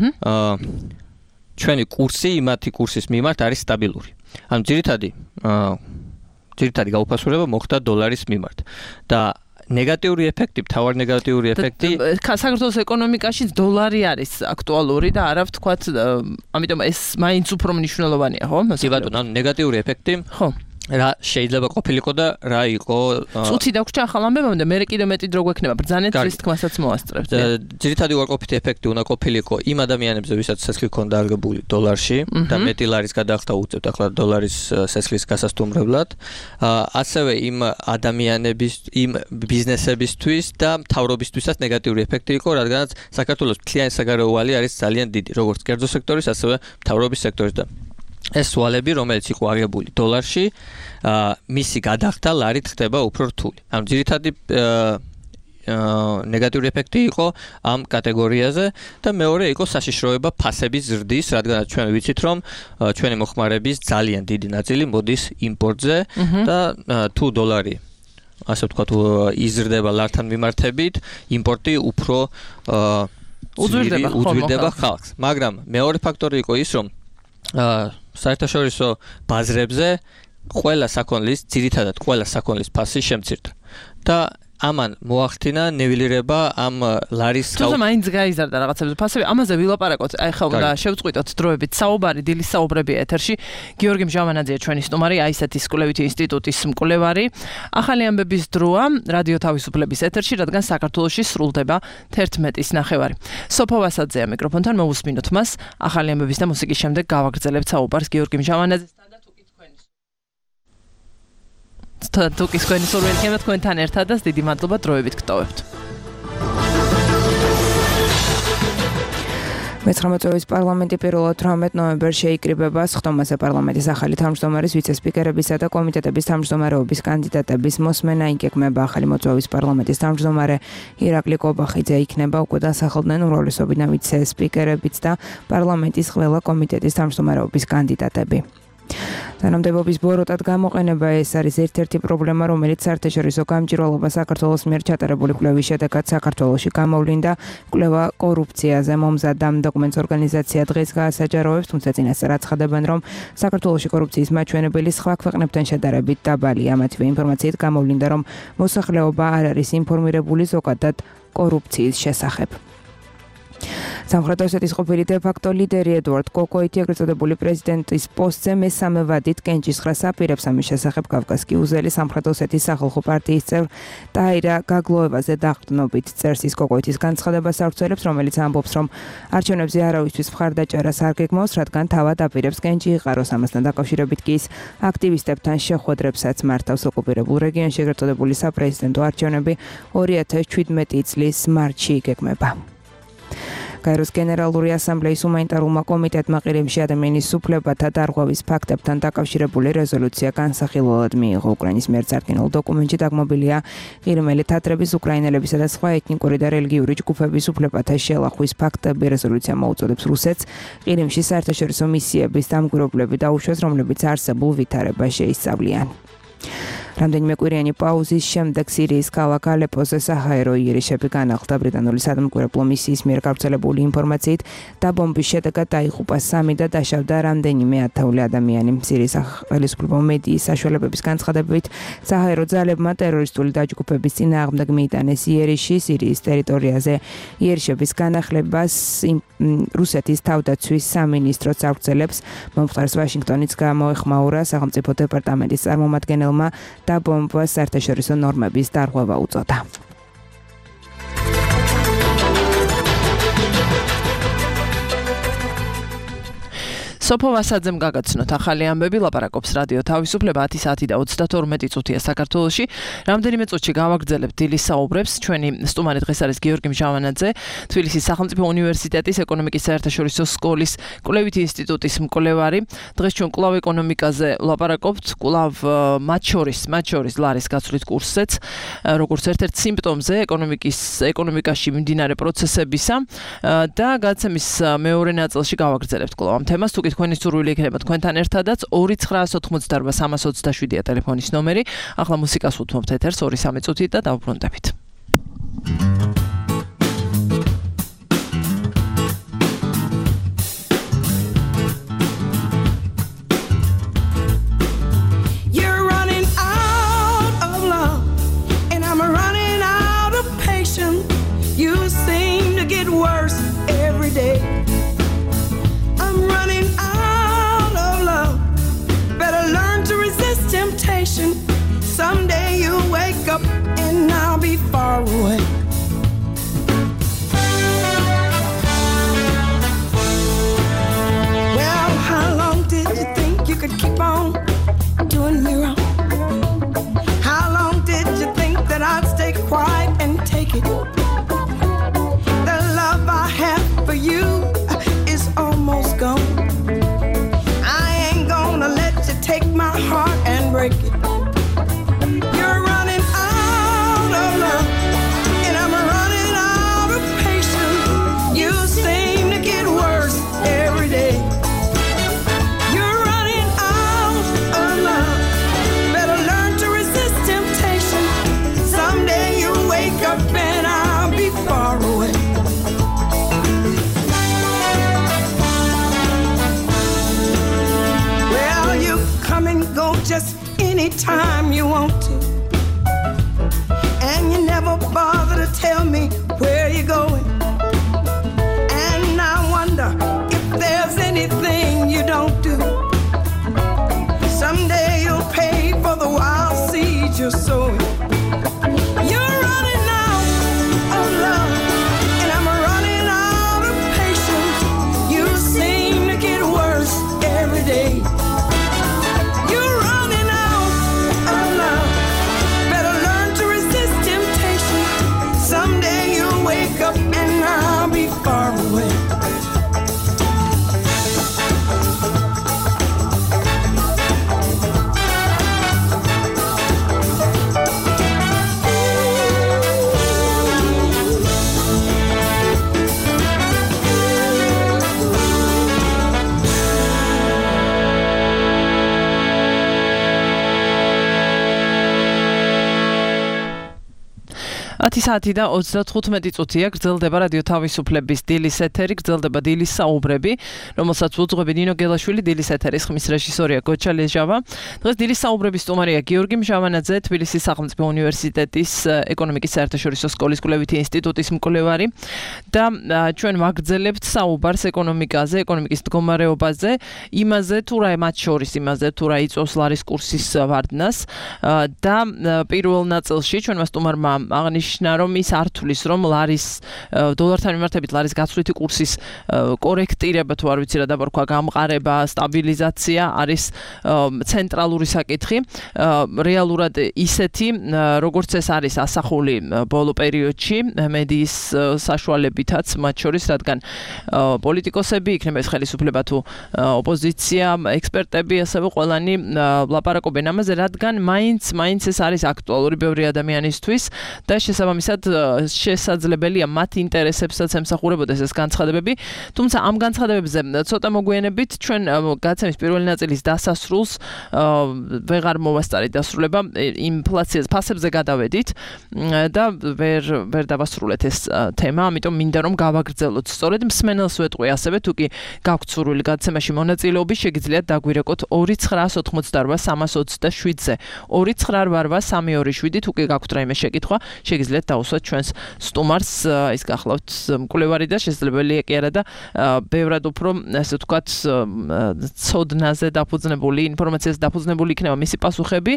ჩვენი კურსი იმათი კურსის მიმართ არის სტაბილური. ანუ ძირითადი ძირითადი გაუფასურება მოხდა დოლარის მიმართ და ნეგატიური ეფექტი, მთავარი ნეგატიური ეფექტი საქართველოს ეკონომიკაში დოლარი არის აქტუალური და არა ვთქვათ, ამიტომ ეს მაინც უფრო მნიშვნელოვანია, ხო? კი ბატონო, ანუ ნეგატიური ეფექტი ხო რა შეიძლება ყოფილიყო და რა იყო წუთი დაგვრჩა ახალ ამბებამდე მე კიდე მეტი დრო გვექნება ბრძანეთ ის თქმასაც მოასწრებთ ძირითადი უარყოფითი ეფექტი უნდა ყოფილიყო იმ ადამიანებზე ვისაც სესხლი ქონდა აღებული დოლარში და მეტი ლარის გადახდა უწევთ ახლა დოლარის სესხლის გასასტუმრებლად ასევე იმ ადამიანების იმ ბიზნესებისთვის და მთავრობისთვისაც ნეგატიური ეფექტი იყო რადგანაც საქართველოს მთლიანი საგარეო ვალი არის ძალიან დიდი როგორც კერძო სექტორის ასევე მთავრობის სექტორის და ეს სვალები, რომელიც იყო აღებული დოლარში, მისი გადახდა ლარით ხდება უფრო რთული. ანუ ძირითადი ნეგატიური ეფექტი იყო ამ კატეგორიაზე და მეორე იყო საშიშროება ფასების ზრდის, რადგანაც ჩვენ ვიცით, რომ ჩვენი მოხმარების ძალიან დიდი ნაწილი მოდის იმპორტზე და თუ დოლარი ასე ვთქვათ იზრდება ლართან მიმართებით, იმპორტი უფრო უძვირდება უძვირდება ხალხს. მაგრამ მეორე ფაქტორი იყო ის, რომ აა საერთაშორისო ბაზრებზე ყველა საქონლის, ძირითადად ყველა საქონლის ფასი შემცირდა. და ამან მოახდინა ნიველირება ამ ლარის თუმცა მაინც გაიზარდა რაღაცებზე ფასები. ამაზე ვილაპარაკოთ. აი ხა უნდა შევწყვიტოთ დროებით საუბარი, დილის საუბრები ეთერში. გიორგი მჟავანაძეა ჩვენი სტუმარი, აისეთის კვლევითი ინსტიტუტის მკვლევარი. ახალი ამბების დროა რადიო თავისუფლების ეთერში, რადგან საქართველოში სრულდება თერთმეტის ნახევარი. სოფო ვასაძეა მიკროფონთან, მოусმინოთ მას. ახალი ამბების და მუსიკის შემდეგ გავაგრძელებთ საუბარს გიორგი მჟავანაძესთან და თუკის თქვენის. თუკის თქვენის ორვენქემა თქვენთან ერთადაც დიდი მადლობა დროებით გტოვებთ. მეცხრამეტ წლის პარლამენტი პირველ ათორმეტ ნოემბერს შეიკრიბება სხდომაზე პარლამენტის ახალი თავმჯდომარის ვიცე-სპიკერებისა და კომიტეტების თავმჯდომარეობის კანდიდატების მოსმენა იგეგმება. ახალი მოწვევის პარლამენტის თავმჯდომარე ირაკლი კობახიძე იქნება. უკვე დასახელდნენ უმრავლესობიდან ვიცე-სპიკერებიც და პარლამენტის ყველა კომიტეტის თავმჯდომარეობის კანდიდატები. თანამდებობის ბოროტად გამოყენება ეს არის ერთ-ერთი პრობლემა, რომელიც საერთაშორისო გამჭირვალობა საქართველოს მიერ ჩატარებული კვლევის შედეგად საქართველოში გამოვლინდა. კვლევა კორუფციაზე მომზადდა დოკუმენტს ორგანიზაცია დღეს გაასაჯაროებს, თუმცა წინასწარ აცხადებენ, რომ საქართველოში კორუფციის მაჩვენებელი სხვა ქვეყნებთან შედარებით დაბალია. მათივე ინფორმაციით გამოვლინდა, რომ მოსახლეობა არ არის ინფორმირებული ზოგადად კორუფციის შესახებ. სამხრეთ ოსეთის ყოფილი დე-ფაქტო ლიდერი ედუარდ კოკოიტი ეგრეთ წოდებული პრეზიდენტის პოსტზე მესამე ვადით კენჭისყრას აპირებს. ამის შესახებ კავკას კიუზელი სამხრეთ ოსეთის სახალხო პარტიის წევრ ტაირა გაგლოევაზე დაყრდნობით წერს. ის კოკოიტის განცხადებას ავრცელებს, რომელიც ამბობს, რომ არჩევნებზე არავისთვის მხარდაჭერას არ გეგმავს, რადგან თავად აპირებს კენჭი იყაროს. ამასთან დაკავშირებით კი ის აქტივისტებთან შეხვედრებსაც მართავს. ოკუპირებულ რეგიონში ეგრეთ წოდებული საპრეზიდენტო არჩევნები ორი ათას შვიდმეტი წლის მარტში იგეგმება. კაიროს გენერალური ასამბლეის ჰუმანიტარულმა კომიტეტმა ყირიმში ადამიანის უფლებათა დარღვევის ფაქტებთან დაკავშირებული რეზოლუცია განსახილველად მიიღო. უკრაინის მიერ წარდგენილ დოკუმენტში დაგმობილია ყირიმელი თათრების, უკრაინელებისა და სხვა ეთნიკური და რელიგიური ჯგუფების უფლებათა შელახვის ფაქტები. რეზოლუცია მოუწოდებს რუსეთს ყირიმში საერთაშორისო მისიების დამკვირვებლები დაუშვეს, რომლებიც არსებულ ვითარებას შეისწავლიან. რამდენიმე კვირიანი პაუზის შემდეგ სირიის ქალაქ ალეპოზე საჰაერო იერიშები განახლდა. ბრიტანული სადამკვირვებლო მისიის მიერ გავრცელებული ინფორმაციით დაბომბვის შედეგად დაიღუპა სამი და დაშავდა რამდენიმე ათეული ადამიანი. სირიის სახელმწიფო მედიის საშუალებების განცხადებით საჰაერო ძალებმა ტერორისტული დაჯგუფების წინააღმდეგ მიიტანეს იერიში. სირიის ტერიტორიაზე იერიშების განახლებას რუსეთის თავდაცვის სამინისტროც ავრცელებს. მომხდარს ვაშინგტონიც გამოეხმაურა სახელმწიფო დეპარტამენტის წარმომადგენელმა დაბომბვას საერთაშორისო ნორმების დარღვევა უწოდა. სოფო ვასაძემ გაგაცნოთ ახალი ამბები, ლაპარაკობს რადიო თავისუფლება ათი საათი და ოცდათორმეტი წუთია საქართველოში. რამდენიმე წუთში გავაგრძელებთ დილის საუბრებს. ჩვენი სტუმარი დღეს არის გიორგი მჟავანაძე, თბილისის სახელმწიფო უნივერსიტეტის ეკონომიკის საერთაშორისო სკოლის კვლევითი ინსტიტუტის მკვლევარი. დღეს ჩვენ კვლავ ეკონომიკაზე ლაპარაკობთ, კვლავ მათ შორის, მათ შორის ლარის გაცვლის კურსზეც, როგორც ერთ-ერთ სიმპტომზე ეკონომიკის ეკონომიკაში მიმდინარე პროცესებისა და გადაცემის მეორე ნაწილში გავაგრძელებთ კვლავ ამ თემას. თუკი თქვენი სურვილი იქნება თქვენთან ერთადაც ორი ცხრაასი ოცდაოთხმოცდაარბა სამას ოცდაშვიდია ტელეფონის ნომერი. ახლა მუსიკას უთმობთ ეთერს ორი სამი წუთით და დავბრუნდებით. You're running out of love and I'm running out of patience. You seem to get worse every day. I'm running out of love. Better learn to resist temptation. Someday you'll wake up and I'll be far away. anytime you want to. And you never bother to tell me where you're going. And I wonder if there's anything you don't do. Someday you'll pay for the wild seeds you're sowing. You're running out of love, and I'm running out of patience. You seem to get worse every day. You're running out of love. Better learn to resist temptation. Someday you'll wake up and I'll be far away. ათი საათი და ოცდათხუთმეტი წუთია გრძელდება რადიო თავისუფლების დილის ეთერი, გრძელდება დილის საუბრები, რომელსაც უძღვები ნინო გელაშვილი, დილის ეთერის ხმის რეჟისორია გოჩა ლეჟავა. დღეს დილის საუბრების სტუმარია გიორგი მჟავანაძე, თბილისის სახელმწიფო უნივერსიტეტის ეკონომიკის საერთაშორისო სკოლის კვლევითი ინსტიტუტის მკვლევარი და ჩვენ ვაგრძელებთ საუბარს ეკონომიკაზე, ეკონომიკის მდგომარეობაზე, იმაზე თუ რა მათ შორის იმაზე თუ რა იწვევს ლარის კურსის ვარდნას და პირველ ნაწილში ჩვენმა სტუმარმა აღნიშნა რომ ის არ თulis რომ ლარის დოლართან მიმართებით ლარის გაცვლითი კურსის კორექტირება თუ არ ვიცი რა დაბარქვა გამყარება, სტაბილიზაცია არის ცენტრალური საკითხი. რეალურად ისეთი როგორც ეს არის ასახული ბოლო პერიოდში მედიის საშუალებითაც მათ შორის რადგან პოლიტიკოსები იქნება ეს ხელისუფლება თუ ოპოზიცია, ექსპერტები ასევე ყველანი ლაპარაკობენ ამაზე რადგან მაინც მაინც ეს არის აქტუალური ბევრი ადამიანისთვის და შესაბამისად შესაძლებელია მათ ინტერესებსაც ემსახურებოდეს ეს განცხადებები. თუმცა ამ განცხადებებზე ცოტა მოგვიანებით ჩვენ გაცემის პირველი ნაწილის დასასრულს ვეღარ მოვასწარით დასრულება ინფლაციას ფასებზე გადავედით და ვერ ვერ დავასრულეთ ეს თემა, ამიტომ მინდა რომ გავაგრძელოთ. სწორედ მსმენელს ვეტყვი ასევე თუ კი გაქვთ სურვილი გაცემაში მონაწილეობის შეგიძლიათ დაგვირეკოთ ორი ცხრა ოცდაოთხმოცდარბა სამას ოცდაშვიდზე ორი ცხრა ორმოცდაოთხი სამი ორი შვიდი თუ კი გაქვთ რაიმე შეკითხვა შეგიძლიათ დაუსვათ ჩვენს სტუმარს ის გახლავთ მკვლევარი და შესაძლებელია კი არა და ბევრად უფრო ასე ვთქვათ ცოდნაზე დაფუძნებული ინფორმაციაზე დაფუძნებული იქნება მისი პასუხები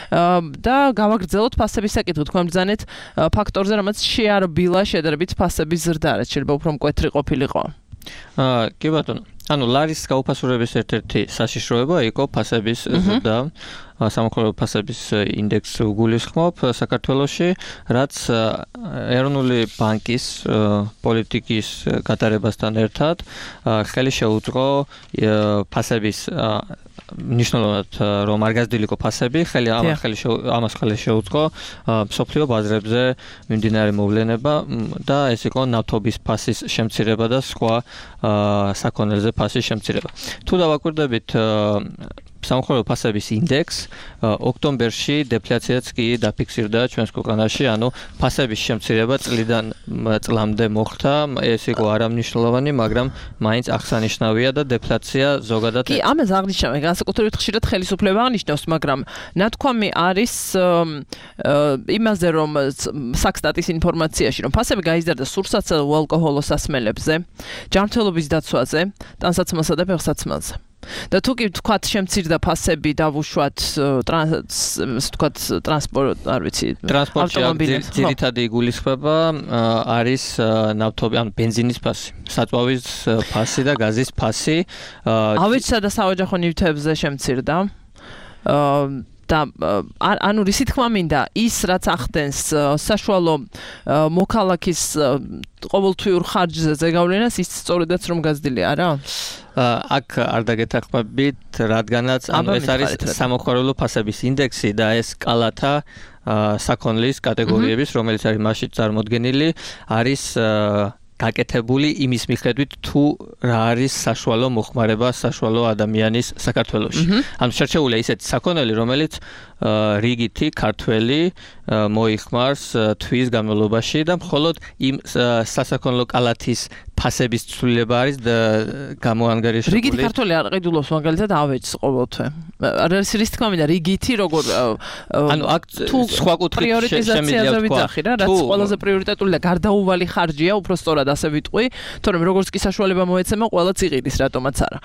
და გავაგრძელოთ ფასების საკითხი თქვენ ბრძანეთ ფაქტორზე რომელიც შეარბილა შედარებით ფასების ზრდა რაც შეიძლება უფრო მკვეთრი ყოფილიყო. აა კი ბატონო. ანუ ლარის გაუფასურების ერთ-ერთი საშიშროება იყო ფასების ზრდა. სამოქალაქო ფასების ინდექსს გულისხმობ საქართველოში, რაც ეროვნული ბანკის პოლიტიკის გატარებასთან ერთად ხელი შეუწყო ფასების ნიშნულად რომ არ გაზრდილიყო ფასები, ხელი ამას ხელი ამას ხელი შეუწყო მსოფლიო ბაზრებზე მიმდინარე მოვლენება და ეს იყო ნავთობის ფასის შემცირება და სხვა საქონელზე ფასის შემცირება. თუ დავაკვირდებით სამოქალაქო ფასების ინდექს ოქტომბერში დეფლაციაც კი დაფიქსირდა ჩვენს ქვეყანაში, ანუ ფასების შემცირება წლიდან წლამდე მოხდა, ეს იყო არამნიშვნელოვანი, მაგრამ მაინც აღსანიშნავია და დეფლაცია ზოგადად კი, ამას აღნიშნავენ, განსაკუთრებით ხშირად ხელისუფლება აღნიშნავს, მაგრამ ნათქვამი არის იმაზე, რომ საქსტატის ინფორმაციაში, რომ ფასები გაიზარდა სურსაცალო ალკოჰოლოს სასმელებზე, ჯანმრთელობის დაცვაზე, ტანსაცმელსა და ფეხსაცმელზე. და თუ კი თქვათ შემცირდა ფასები დავუშვათ თქვათ ტრანსპორტ არ ვიცი ავტომობილების ძირითადი გულისხმება არის ნავთობი ან ბენზინის ფასი, საწვავის ფასი და გაზის ფასი. ავეჯსა და საოჯახო ნივთებზე შემცირდა. და ანუ რისი თქმა მინდა ის რაც ახდენს საშუალო მოქალაქის ყოველთვიურ ხარჯზე ზეგავლენას ის სწორედაც რომ გაზრდილი არა? აქ არ დაგეთანხმებით, რადგანაც ანუ ეს არის სამოხმარებლო ფასების ინდექსი და ეს კალათა საქონლის კატეგორიების, რომელიც არის მასში წარმოდგენილი, არის გაკეთებული იმის მიხედვით თუ რა არის საშუალო მოხმარება საშუალო ადამიანის საქართველოში. ანუ შერჩეულია ისეთი საქონელი, რომელიც რიგითი ქართველი მოიხმარს თვის განმავლობაში და მხოლოდ იმ სასაქონლო კალათის ფასების ცვლილება არის გამოანგარიშებული. რიგითი ქართველი არ ყიდულობს მაგალითად ავეჯს ყოველთვე. არ არის რის თქმა მინდა რიგითი როგორ ანუ აქ სხვა კუთხით პრიორიტიზაციაზე ვიცახი რა, რაც ყველაზე პრიორიტეტული და გარდაუვალი ხარჯია, უფრო სწორად ასე ვიტყვი, თორემ როგორც კი საშუალება მოეცემა, ყველაც იყიდის, რატომაც არა.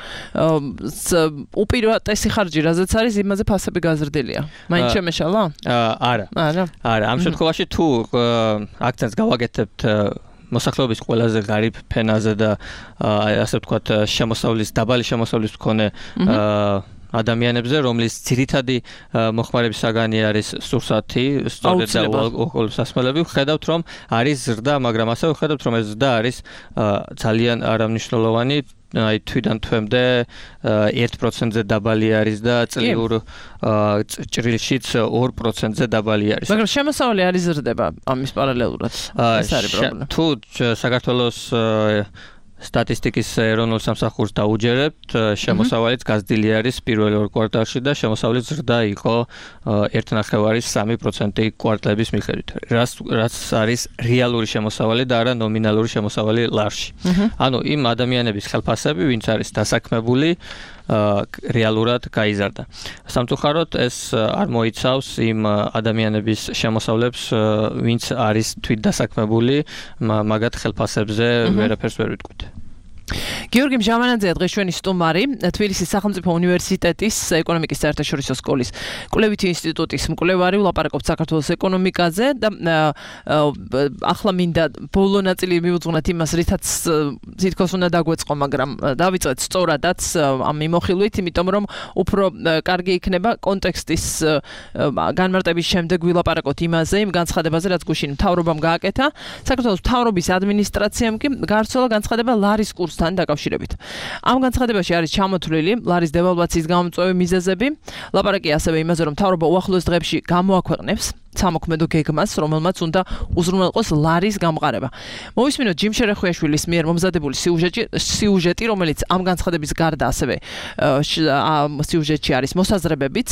უპირატესი ხარჯი რაზეც არის, იმაზე ფასები გაზრდილია. მაინც შემეშალა? არა. არა. არა, ამ შემთხვევაში თუ აქცენტს გავაკეთებთ მოსახლეობის ყველაზე ღარიბ ფენაზე და ასე ვთქვათ, შემოსავლის დაბალი შემოსავლის მქონე ადამიანებზე, რომლის ძირითადი მოხმარების საგანი არის სურსათი, სწორედ და უახლოესი სასმელები, ვხედავთ, რომ არის ზრდა, მაგრამ ასევე ვხედავთ, რომ ეს ზრდა არის ძალიან არამნიშვნელოვანი, აი თვიდან თვემდე ერთ პროცენტზე დაბალი არის და წლიურ ჭრილშიც ორ პროცენტზე დაბალი არის. მაგრამ შემოსავალი არის ზრდება ამის პარალელურად. ეს არის პრობლემა. თუ საქართველოს სტატისტიკის ეროვნულ სამსახურს დაუჯერებთ, შემოსავალიც გაზრდილი არის პირველ ორ კვარტალში და შემოსავლის ზრდა იყო ერთი ნახევარი სამი პროცენტი კვარტლების მიხედვით. რაც რაც არის რეალური შემოსავალი და არა ნომინალური შემოსავალი ლარში. ანუ იმ ადამიანების ხელფასები, ვინც არის დასაქმებული, რეალურად გაიზარდა. სამწუხაროდ ეს არ მოიცავს იმ ადამიანების შემოსავლებს, ვინც არის თვითდასაქმებული, მაგათ ხელფასებზე ვერაფერს ვერ ვიტყვით. გიორგი მჟავანაძეა დღეს ჩვენი სტუმარი, თბილისის სახელმწიფო უნივერსიტეტის ეკონომიკის საერთაშორისო სკოლის კვლევითი ინსტიტუტის მკვლევარი, ვლაპარაკობთ საქართველოს ეკონომიკაზე და ახლა მინდა ბოლო ნაწილი მივუძღვნათ იმას, რითაც თითქოს უნდა დაგვეწყო, მაგრამ დავიწყეთ სწორადაც ამ მიმოხილვით, იმიტომ რომ უფრო კარგი იქნება კონტექსტის განმარტების შემდეგ ვილაპარაკოთ იმაზე, იმ განცხადებაზე, რაც გუშინ მთავრობამ გააკეთა. საქართველოს მთავრობის ადმინისტრაციამ კი გაარცოლა განცხადება ლარის კურსთან დაკავშირებით. ამ განცხადებაში არის ჩამოთვლილი ლარის დევალვაციის გამომწვევი მიზეზები. ლაპარაკია ასევე იმაზე, რომ მთავრობა უახლოეს დღეებში გამოაქვეყნებს სამოქმედო გეგმას, რომელმაც უნდა უზრუნველყოს ლარის გამყარება. მოვისმინოთ ჯიმ შერეხუიაშვილის მიერ მომზადებული სიუჟეტი, რომელიც ამ განცხადების გარდა ასევე სიუჟეტში არის მოსაზრებებიც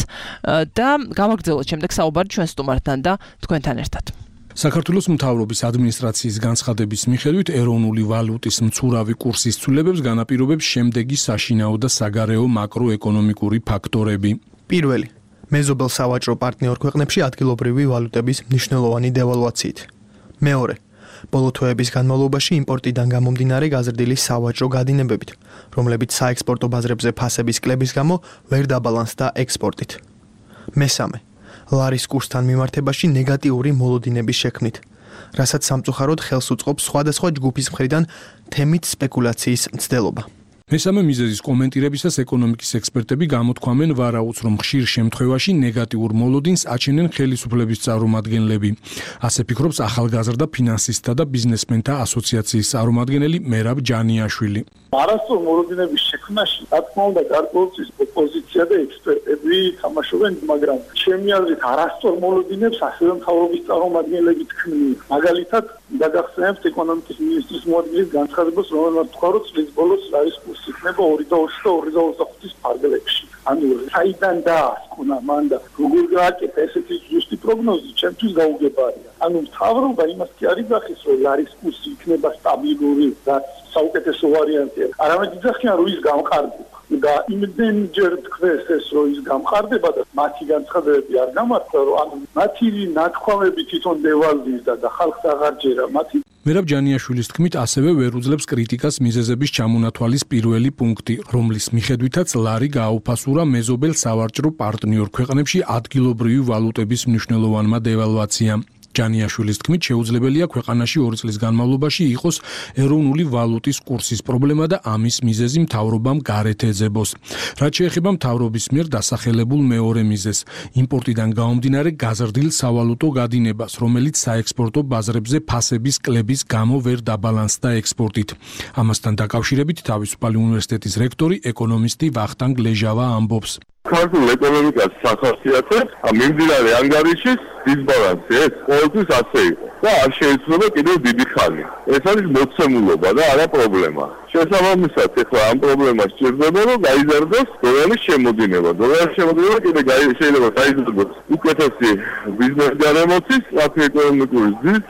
და გავაგრძელოთ შემდეგ საუბარი ჩვენ სტუმართან და თქვენთან ერთად. საქართველოს მთავრობის ადმინისტრაციის განცხადების მიხედვით ეროვნული ვალუტის მცურავი კურსის ცვლილებებს განაპირობებს შემდეგი საშინაო და საგარეო მაკროეკონომიკური ფაქტორები. პირველი, მეზობელ სავაჭრო პარტნიორ ქვეყნებში ადგილობრივი ვალუტების მნიშვნელოვანი დევალვაციით. მეორე, ბოლო თვეების განმავლობაში იმპორტიდან გამომდინარე გაზრდილი სავაჭრო გადინებებით, რომლებიც საექსპორტო ბაზრებზე ფასების კლების გამო ვერ დაბალანსდა ექსპორტით. მესამე, ლარის კურსთან მიმართებაში ნეგატიური მოლოდინების შექმნით, რასაც სამწუხაროდ ხელს უწყობს სხვადასხვა ჯგუფის მხრიდან თემით სპეკულაციის მცდელობა. მესამე მიზეზის კომენტირებისას ეკონომიკის ექსპერტები გამოთქვამენ ვარაუდს, რომ ხშირ შემთხვევაში ნეგატიურ მოლოდინს აჩენენ ხელისუფლების წარმომადგენლები. ასე ფიქრობს ახალგაზრდა ფინანსისტთა და ბიზნესმენთა ასოციაციის წარმომადგენელი მერაბ ჯანიაშვილი. არასწორ მოლოდინების შექმნაში, რა თქმა უნდა, გარკვეულწლის ოპოზიცია და ექსპერტები თამაშობენ, მაგრამ ჩემი აზრით არასწორ მოლოდინებს ასევე მთავრობის წარმომადგენლები თქმიან. მაგალითად, დაგახსენებთ ეკონომიკის მინისტრის მოადგილის განცხადებას, რომელმაც თქვა, რომ წლის ბოლოს არის კურსი იქნება ორი და ოცი და ორი და ოცდახუთის ფარგლებში. ანუ საიდან დაასკვნა მან და როგორ გააკეთა ესეთი ზუსტი პროგნოზი, ჩემთვის გაუგებარია. ანუ მთავრობა იმას კი არ იძახის, რომ ლარის კურსი იქნება სტაბილური და საუკეთესო ვარიანტია. არამედ იძახიან, რომ ის გამყარდება. და იმდენჯერ თქვეს ეს, რომ ის გამყარდება და მათი განცხადებები არ გამართლა, რომ ანუ მათი ნათქვამები თვითონ დევალვირდა და ხალხს აღარ ჯერა მათი. მერაბ ჯანიაშვილის თქმით, ასევე ვერ უძლებს კრიტიკას მიზეზების ჩამონათვალის პირველი პუნქტი, რომლის მიხედვითაც ლარი გააუფასურა მეზობელ სავაჭრო პარტნიორ ქვეყნებში ადგილობრივი ვალუტების მნიშვნელოვანმა დევალვაციამ. ჯანიაშვილის თქმით, შეუძლებელია ქვეყანაში ორი წლის განმავლობაში იყოს ეროვნული ვალუტის კურსის პრობლემა და ამის მიზეზი მთავრობამ გარეთ ეძებოს. რაც შეეხება მთავრობის მიერ დასახელებულ მეორე მიზეზს, იმპორტიდან გამომდინარე გაზრდილ სავალუტო გადინებას, რომელიც საექსპორტო ბაზრებზე ფასების კლების გამო ვერ დაბალანსდა ექსპორტით. ამასთან დაკავშირებით თავისუფალი უნივერსიტეტის რექტორი ეკონომისტი ვახტანგ ლეჟავა ამბობს. ქართულ ეკონომიკას სახასიათებს მიმდინარე ანგარიშის დისბალანსი, ეს ყოველთვის ასე იყო და არ შეიძლება კიდევ დიდი ხანი. ეს არის მოცემულობა და არა პრობლემა. შესაბამისად, ეხლა ამ პრობლემას სჭირდება, რომ გაიზარდოს დოლარის შემოდინება. დოლარის შემოდინება კიდევ შეიძლება გაიზარდოს უკეთესი ბიზნეს გარემოცის, ეკონომიკური ზრდის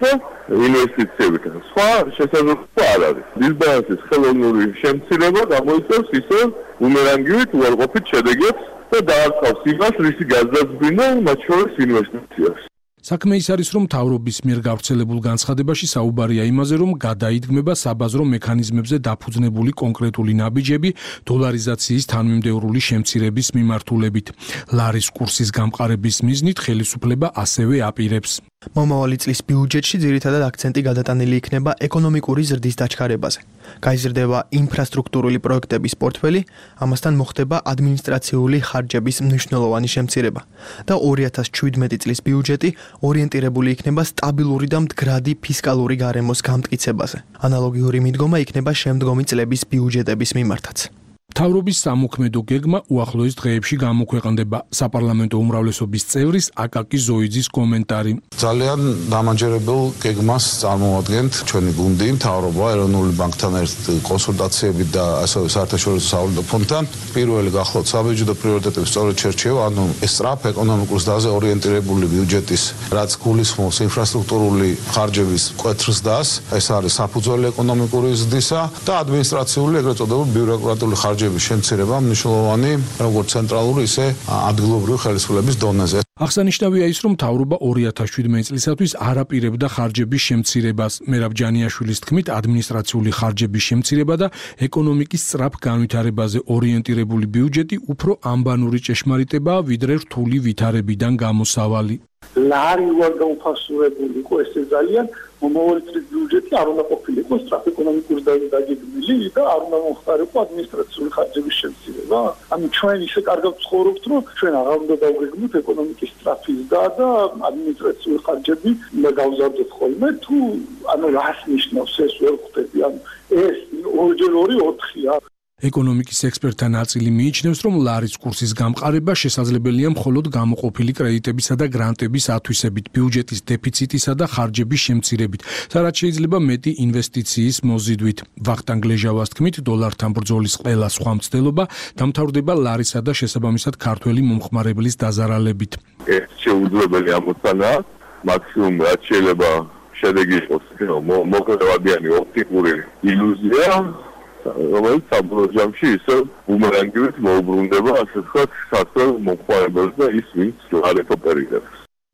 ინვესტიციებით. სხვა შესაძლებლობა არ არის. დისბალანსის ხელოვნური შემცირება გამოიწვევს ისე ბუმერანგივით უარყოფით შედეგებს და დაარწავს იმას, რისი გაძაბვინა მათ შორის ინვესტიციას. საქმე ის არის, რომ მთავრობის მიერ გავრცელებულ განცხადებაში საუბარია იმაზე, რომ გადაიდგმება საბაზრო მექანიზმებზე დაფუძნებული კონკრეტული ნაბიჯები დოლარიზაციის თანმიმდევრული შემცირების მიმართულებით. ლარის კურსის გამყარების მიზნით ხელისუფლება ასევე აპირებს. მომავალი წლის ბიუჯეტში ძირითადად აქცენტი გადატანილი იქნება ეკონომიკური ზრდის დაჩქარებაზე. გაიზრდება ინფრასტრუქტურული პროექტების პორტფელი, ამასთან მოხდება ადმინისტრაციული ხარჯების მნიშვნელოვანი შემცირება და ორი ათას შვიდმეტი წლის ბიუჯეტი ორიენტირებული იქნება სტაბილური და მდგრადი ფისკალური გარემოს გამტკიცებაზე. ანალოგიური მიდგომა იქნება შემდგომი წლების ბიუჯეტების მიმართაც. მთავრობის სამოქმედო გეგმა უახლოეს დღეებში გამოქვეყნდება. საპარლამენტო უმრავლესობის წევრის აკაკი ზოიძის კომენტარი. ძალიან დამაჯერებელ გეგმას წარმოადგენთ ჩვენი გუნდი, მთავრობა, ეროვნული ბანკთან ერთ კონსულტაციებით და ასევე საერთაშორისო სავალუტო ფონდთან. პირველი გახლავთ საბიუჯეტო პრიორიტეტების სწორედ შერჩევა, ანუ სწრაფ ეკონომიკურ ზრდაზე ორიენტირებული ბიუჯეტის, რაც გულისხმობს ინფრასტრუქტურული ხარჯების მკვეთრ ზრდას, ეს არის საფუძველი ეკონომიკური ზრდისა და ადმინისტრაციული ეგრეთ წოდებული ბიუროკრატიული ხარჯების შემცირება მნიშვნელოვანი როგორც ცენტრალური, ისე ადგილობრივი ხელისუფლების დონეზე. აღსანიშნავია ის, რომ მთავრობა ორი ათას შვიდმეტი წლისათვის არ აპირებდა ხარჯების შემცირებას. მერაბ ჯანიაშვილის თქმით, ადმინისტრაციული ხარჯების შემცირება და ეკონომიკის სწრაფ განვითარებაზე ორიენტირებული ბიუჯეტი უფრო ამბანური ჭეშმარიტებაა, ვიდრე რთული ვითარებიდან გამოსავალი. ლარი უარ გაუფასურებული იყო ესე ძალიან მომავალი წლის ბიუჯეტი არ უნდა ყოფილიყო სწრაფ ეკონომიკურ დაგეგმილი და არ უნდა მოხდარიყო ადმინისტრაციული ხარჯების შემცირება. ანუ ჩვენ ისე კარგად ვცხოვრობთ, რომ ჩვენ აღარ უნდა დავგეგმოთ ეკონომიკის სწრაფი ზრდა და ადმინისტრაციული ხარჯები უნდა გავზარდოთ ხოლმე. თუ ანუ რას ნიშნავს ეს ვერ ხვდები? ანუ ეს ორჯერ ორი ოთხია. ეკონომიკის ექსპერტთა ნაწილი მიიჩნევს, რომ ლარის კურსის გამყარება შესაძლებელია მხოლოდ გამოყოფილი კრედიტებისა და გრანტების ათვისებით, ბიუჯეტის დეფიციტისა და ხარჯების შემცირებით, სადაც შეიძლება მეტი ინვესტიციის მოზიდვით. ვახტანგ ლეჟავას თქმით, დოლართან ბრძოლის ყველა სხვა მცდელობა დამთავრდება ლარისა და შესაბამისად ქართველი მომხმარებლის დაზარალებით. ეს შეუძლებელი ამოცანაა, მაქსიმუმ რაც შეიძლება შედეგი იყოს, მოკლევადიანი ოპტიკური ილუზია. რომელიც საბოლოო ჯამში ისე ბუმერანგივით მოუბრუნდება, ასე ვთქვათ, საქართველოს მომხმარებელს და ის, ვინც ლარით ოპერირებს.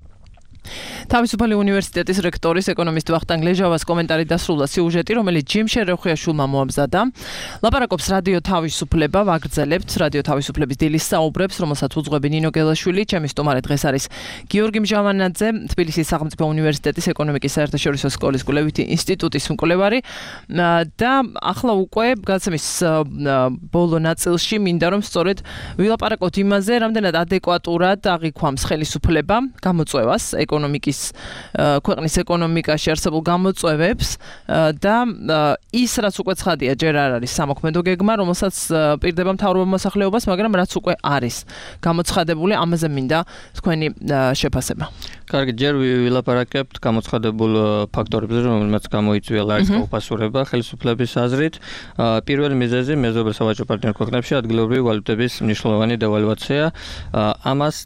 თავისუფალი უნივერსიტეტის რექტორის ეკონომისტ ვახტანგ ლეჟავას კომენტარი დასრულდა სიუჟეტი, რომელიც ჯიმ შერეხვიაშვილმა მოამზადა. ლაპარაკობს რადიო თავისუფლება, ვაგრძელებთ რადიო თავისუფლების დილის საუბრებს, რომელსაც უძღვები ნინო გელაშვილი, ჩემი სტუმარი დღეს არის გიორგი მჟავანაძე, თბილისის სახელმწიფო უნივერსიტეტის ეკონომიკის საერთაშორისო სკოლის კვლევითი ინსტიტუტის მკვლევარი და ახლა უკვე გაცემის ბოლო ნაწილში მინდა რომ სწორედ ვილაპარაკოთ იმაზე, რამდენად ადეკვატურად აღიქვამს ხელისუფლება გამოწვევას ეკონომიკის ქვეყნის ეკონომიკაში არსებულ გამოწვევებს და ის რაც უკვე ცხადია ჯერ არ არის სამოქმედო გეგმა, რომელსაც პირდება მთავრობა მოსახლეობას, მაგრამ რაც უკვე არის გამოცხადებული, ამაზე მინდა თქვენი შეფასება. კარგი, ჯერ ვილაპარაკებთ გამოცხადებულ ფაქტორებზე, რომელმაც გამოიწვია ლარის გაუფასურება ხელისუფლების აზრით. პირველი მიზეზი მეზობელ სავაჭრო პარტნიორ ქვეყნებში ადგილობრივი ვალუტების მნიშვნელოვანი დევალვაცია. ამას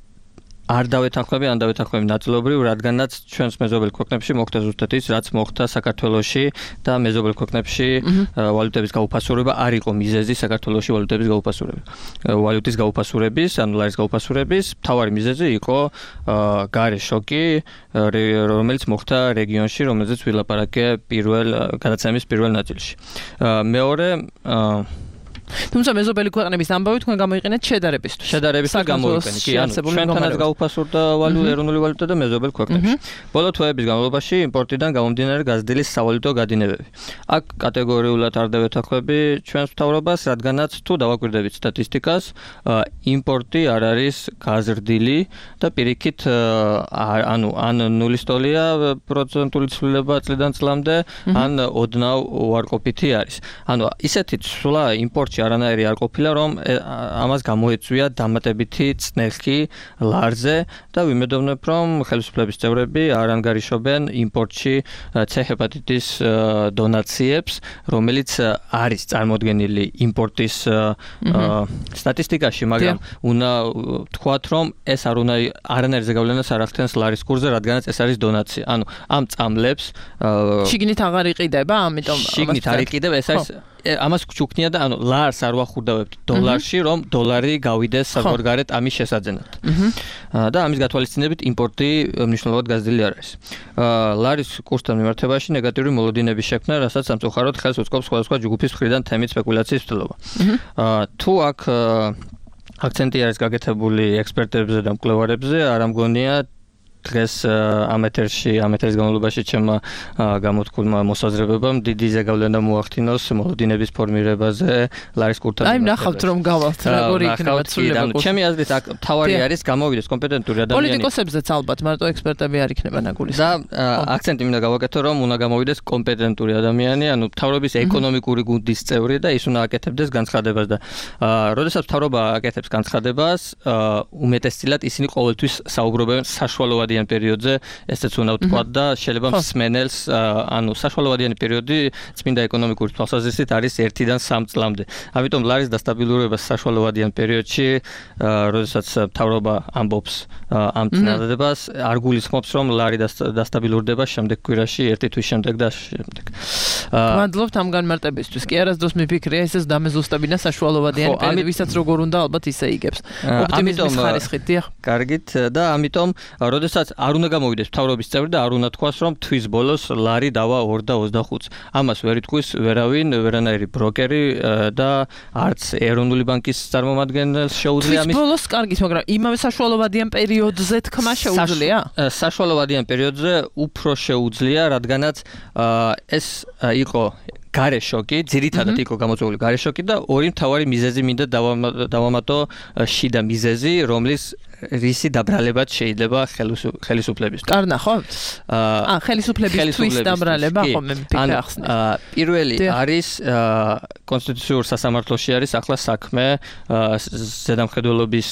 არ დავეთანხმები, ან დავეთანხმები ნაწილობრივ, რადგანაც ჩვენს მეზობელ ქვეყნებში მოხდა ზუსტად ის, რაც მოხდა საქართველოში და მეზობელ ქვეყნებში ვალუტების გაუფასურება არ იყო მიზეზი საქართველოში ვალუტების გაუფასურების. ვალუტის გაუფასურების, ანუ ლარის გაუფასურების მთავარი მიზეზი იყო გარე შოკი, რომელიც მოხდა რეგიონში, რომელზეც ვილაპარაკე პირველ გადაცემის პირველ ნაწილში. მეორე თუმცა მეზობელი ქვეყნების ამბავი თქვენ გამოიყენეთ შედარებისთვის. შედარებისთვის გამოიყენეთ, კი, ანუ ჩვენთანაც გაუფასურდა ვალუტა, ეროვნული ვალუტა და მეზობელ ქვეყნებში. ბოლო თვეების განმავლობაში იმპორტიდან გამომდინარე გაზრდილის სავალუტო გადინებები. აქ კატეგორიულად არ დავეთანხმები ჩვენს მთავრობას, რადგანაც თუ დავაკვირდებით სტატისტიკას, იმპორტი არ არის გაზრდილი და პირიქით ანუ ან ნულის ტოლია პროცენტული ცვლილება წლიდან წლამდე, ან ოდნავ უარყოფითი არის. ანუ ისეთი ცვლა იმპორტში არანაირი არ ყოფილა, რომ ამას გამოეწვია დამატებითი წნეხი ლარზე და ვიმედოვნებ, რომ ხელისუფლების წევრები არ ანგარიშობენ იმპორტში C-ჰეპატიტის დონაციებს, რომელიც არის წარმოდგენილი იმპორტის სტატისტიკაში, მაგრამ უნდა თქვათ, რომ ეს არ უნდა არანაირ ზეგავლენას არ ახდენს ლარის კურსზე, რადგანაც ეს არის დონაცია. ანუ ამ წამლებს შიგნით აღარ იყიდება, ამიტომ შიგნით არ იყიდება, ეს არის ამას ჩუქნია და ანუ ლარს არ ვახურდავებთ დოლარში, რომ დოლარი გავიდეს საზღვარგარეთ ამის შესაძენად. და ამის გათვალისწინებით იმპორტი მნიშვნელოვნად გაზრდილი არ არის. ლარის კურსთან მიმართებაში ნეგატიური მოლოდინების შექმნა, რასაც სამწუხაროდ ხელს უწყობს სხვადასხვა ჯგუფის მხრიდან თემით სპეკულაციის მცდელობა. თუ აქ აქცენტი არის გაკეთებული ექსპერტებზე და მკვლევარებზე, არ ამგონია დღეს ამ ეთერში, ამ ეთერის განმავლობაში ჩემმა გამოთქმულმა მოსაზრებებამ დიდი ზეგავლენა მოახდინოს მოლოდინების ფორმირებაზე ლარის კურსთან. აი, ნახავთ რომ გავალთ, როგორი იქნება ცვლილება კურსი. ჩემი აზრით, აქ თავარი არის გამოვიდეს კომპეტენტური ადამიანი. პოლიტიკოსებზეც ალბათ, მარტო ექსპერტები არ იქნება ნაგულის. და აქცენტი მინდა გავაკეთო, რომ უნდა გამოვიდეს კომპეტენტური ადამიანი, ანუ მთავრობის ეკონომიკური გუნდის წევრი და ის უნდა აკეთებდეს განცხადებას და როდესაც მთავრობა აკეთებს განცხადებას, უმეტესწილად ისინი ყოველთვის საუბრობენ საშუალოვანი პერიოდზე, ესეც უნდა ვთქვა და შეიძლება მსმენელს, ანუ საშუალოვანი პერიოდი წმინდა ეკონომიკური თვალსაზრისით არის ერთიდან სამ წლამდე. ამიტომ ლარის დასტაბილურება საშუალოვანი პერიოდში, როდესაც მთავრობა ამბობს ამ წინადადებას, არ გულისხმობს, რომ ლარი დასტაბილურდება შემდეგ კვირაში, ერთი თვის შემდეგ და შემდეგ. მადლობთ ამ განმარტებისთვის. კი არასდროს მიფიქრია, ესეც დამეზუსტებინა საშუალოვანი პერიოდი, ვისაც როგორ უნდა ალბათ ისე იგებს. ოპტიმიზმის ხარისხით, დიახ. კარგით და ამიტომ როდესაც არ უნდა გამოვიდეს მთავრობის წევრი და არ უნდა თქვას, რომ თვის ბოლოს ლარი დავა ორი და ოცდახუთს. ამას ვერ იტყვის ვერავინ, ვერანაირი ბროკერი და არც ეროვნული ბანკის წარმომადგენელს შეუძლია ამის. თვის ბოლოს კარგით, მაგრამ იმავე საშუალოვანი პერიოდზე თქმა შეუძლია? საშუალოვანი პერიოდზე უფრო შეუძლია, რადგანაც ეს იყო გარე შოკი, ძირითადად იყო გამოწვეული გარე შოკი და ორი მთავარი მიზეზი მინდა დავამატო შიდა მიზეზი, რომლის რისი დაბრალებაც შეიძლება ხელისუფლების. კარ ნახავთ? აა ხელისუფლების დაბრალება ხომ მე მიფიქრე ახსნე. პირველი არის კონსტიტუციურ სასამართლოში არის ახლა საქმე ზედამხედველობის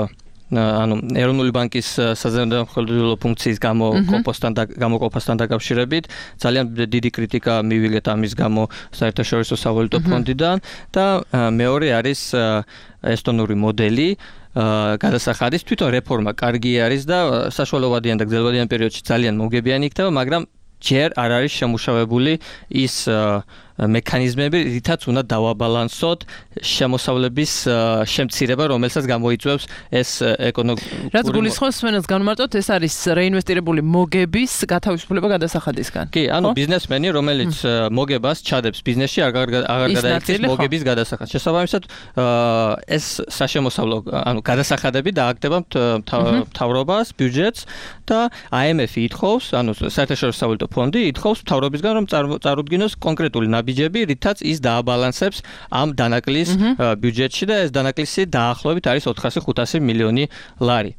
ანუ ეროვნული ბანკის საზემოქმედო ფუნქციის გამოყოფასთან და გამოყოფასთან დაკავშირებით ძალიან დიდი კრიტიკა მივიღეთ ამის გამო საერთაშორისო სავალუტო ფონდიდან და მეორე არის ესტონური მოდელი გადასახადის თვითონ რეფორმა კარგი არის და საშუალოვანი და გრძელვადიან პერიოდში ძალიან მოგებიანი იქნება, მაგრამ ჯერ არ არის შემუშავებული ის მექანიზმები, რითაც უნდა დავაბალანსოთ შემოსავლების შემცირება, რომელსაც გამოიწვევს ეს ეკონომიკური. რაც გულისხმობს სვენელს განმარტოთ, ეს არის რეინვესტირებული მოგების გათავისუფლება გადასახადისგან. კი, ანუ ბიზნესმენი, რომელიც მოგებას ჩადებს ბიზნესში, აღარ გადაიქცეს მოგების გადასახადს. შესაბამისად, ეს საშემოსავლო, ანუ გადასახადები დააგდება მთავრობას, ბიუჯეტს და აი ემ ეფ ითხოვს, ანუ საერთაშორისო სავალუტო ფონდი ითხოვს მთავრობისგან, რომ წარუდგინოს კონკრეტული ნაბიჯები, რითაც ის დააბალანსებს ამ დანაკლის ბიუჯეტში და ეს დანაკლისი დაახლოებით არის ოთხასი ხუთასი მილიონი ლარი.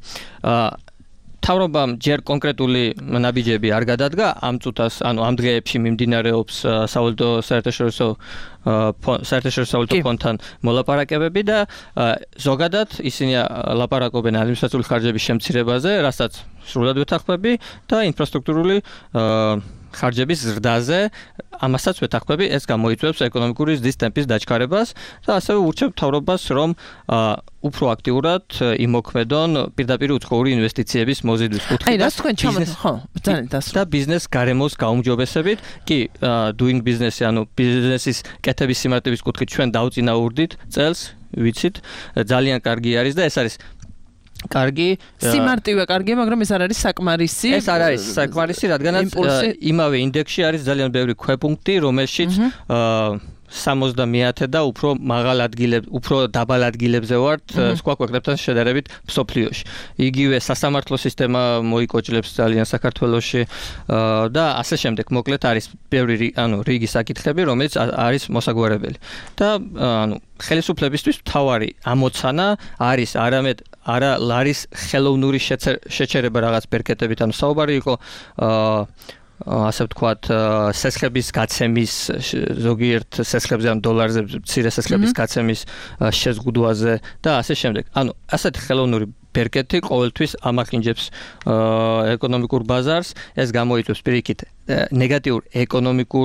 მთავრობამ ჯერ კონკრეტული ნაბიჯები არ გადადგა ამ წუთას, ანუ ამ დღეებში მიმდინარეობს სავალუტო საერთაშორისო საერთაშორისო სავალუტო ფონდთან მოლაპარაკებები და ზოგადად ისინი ლაპარაკობენ ადმინისტრაციული ხარჯების შემცირებაზე, რასაც სრულად ვეთანხმები და ინფრასტრუქტურული ხარჯების ზრდაზე, ამასაც ვეთანხმები, ეს გამოიწვევს ეკონომიკური ზრდის ტემპის დაჩქარებას და ასევე ვურჩევ მთავრობას, რომ უფრო აქტიურად იმოქმედონ პირდაპირ უცხოური ინვესტიციების მოზიდვის კუთხით. აი, რას თქვენ ჩამოთქვით? ხო, ძალიან დასრულდა. და ბიზნეს გარემოს გაუმჯობესებით, კი, doing business-ი, ანუ ბიზნესის კეთების სიმარტივის კუთხით ჩვენ დავწინაურდით წელს, ვიცით, ძალიან კარგი არის და ეს არის კარგი სიმარტივე კარგია, მაგრამ ეს არ არის საკმარისი. ეს არ არის საკმარისი, რადგანაც იმავე ინდექსში არის ძალიან ბევრი ქვეპუნქტი, რომელშიც სამოცდამეათე და უფრო მაღალ ადგილებზე, უფრო დაბალ ადგილებზე ვართ სხვა ქვეყნებთან შედარებით მსოფლიოში. იგივე სასამართლო სისტემა მოიკოჭლებს ძალიან საქართველოში და ასე შემდეგ. მოკლედ არის ბევრი ანუ რიგი საკითხები, რომელიც არის მოსაგვარებელი. და ანუ ხელისუფლებისთვის მთავარი ამოცანა არის არამედ არა ლარის ხელოვნური შეჩერება რაღაც ბერკეტებით, ანუ საუბარი იყო ასე ვთქვათ, სესხების გაცემის ზოგიერთ სესხებზე ან დოლარზე მცირე სესხების გაცემის შეზღუდვაზე და ასე შემდეგ. ანუ ასეთი ხელოვნური ბერკეთი ყოველთვის ამახინჯებს ეკონომიკურ ბაზარს, ეს გამოიწვევს პირიქით ნეგატიურ ეკონომიკურ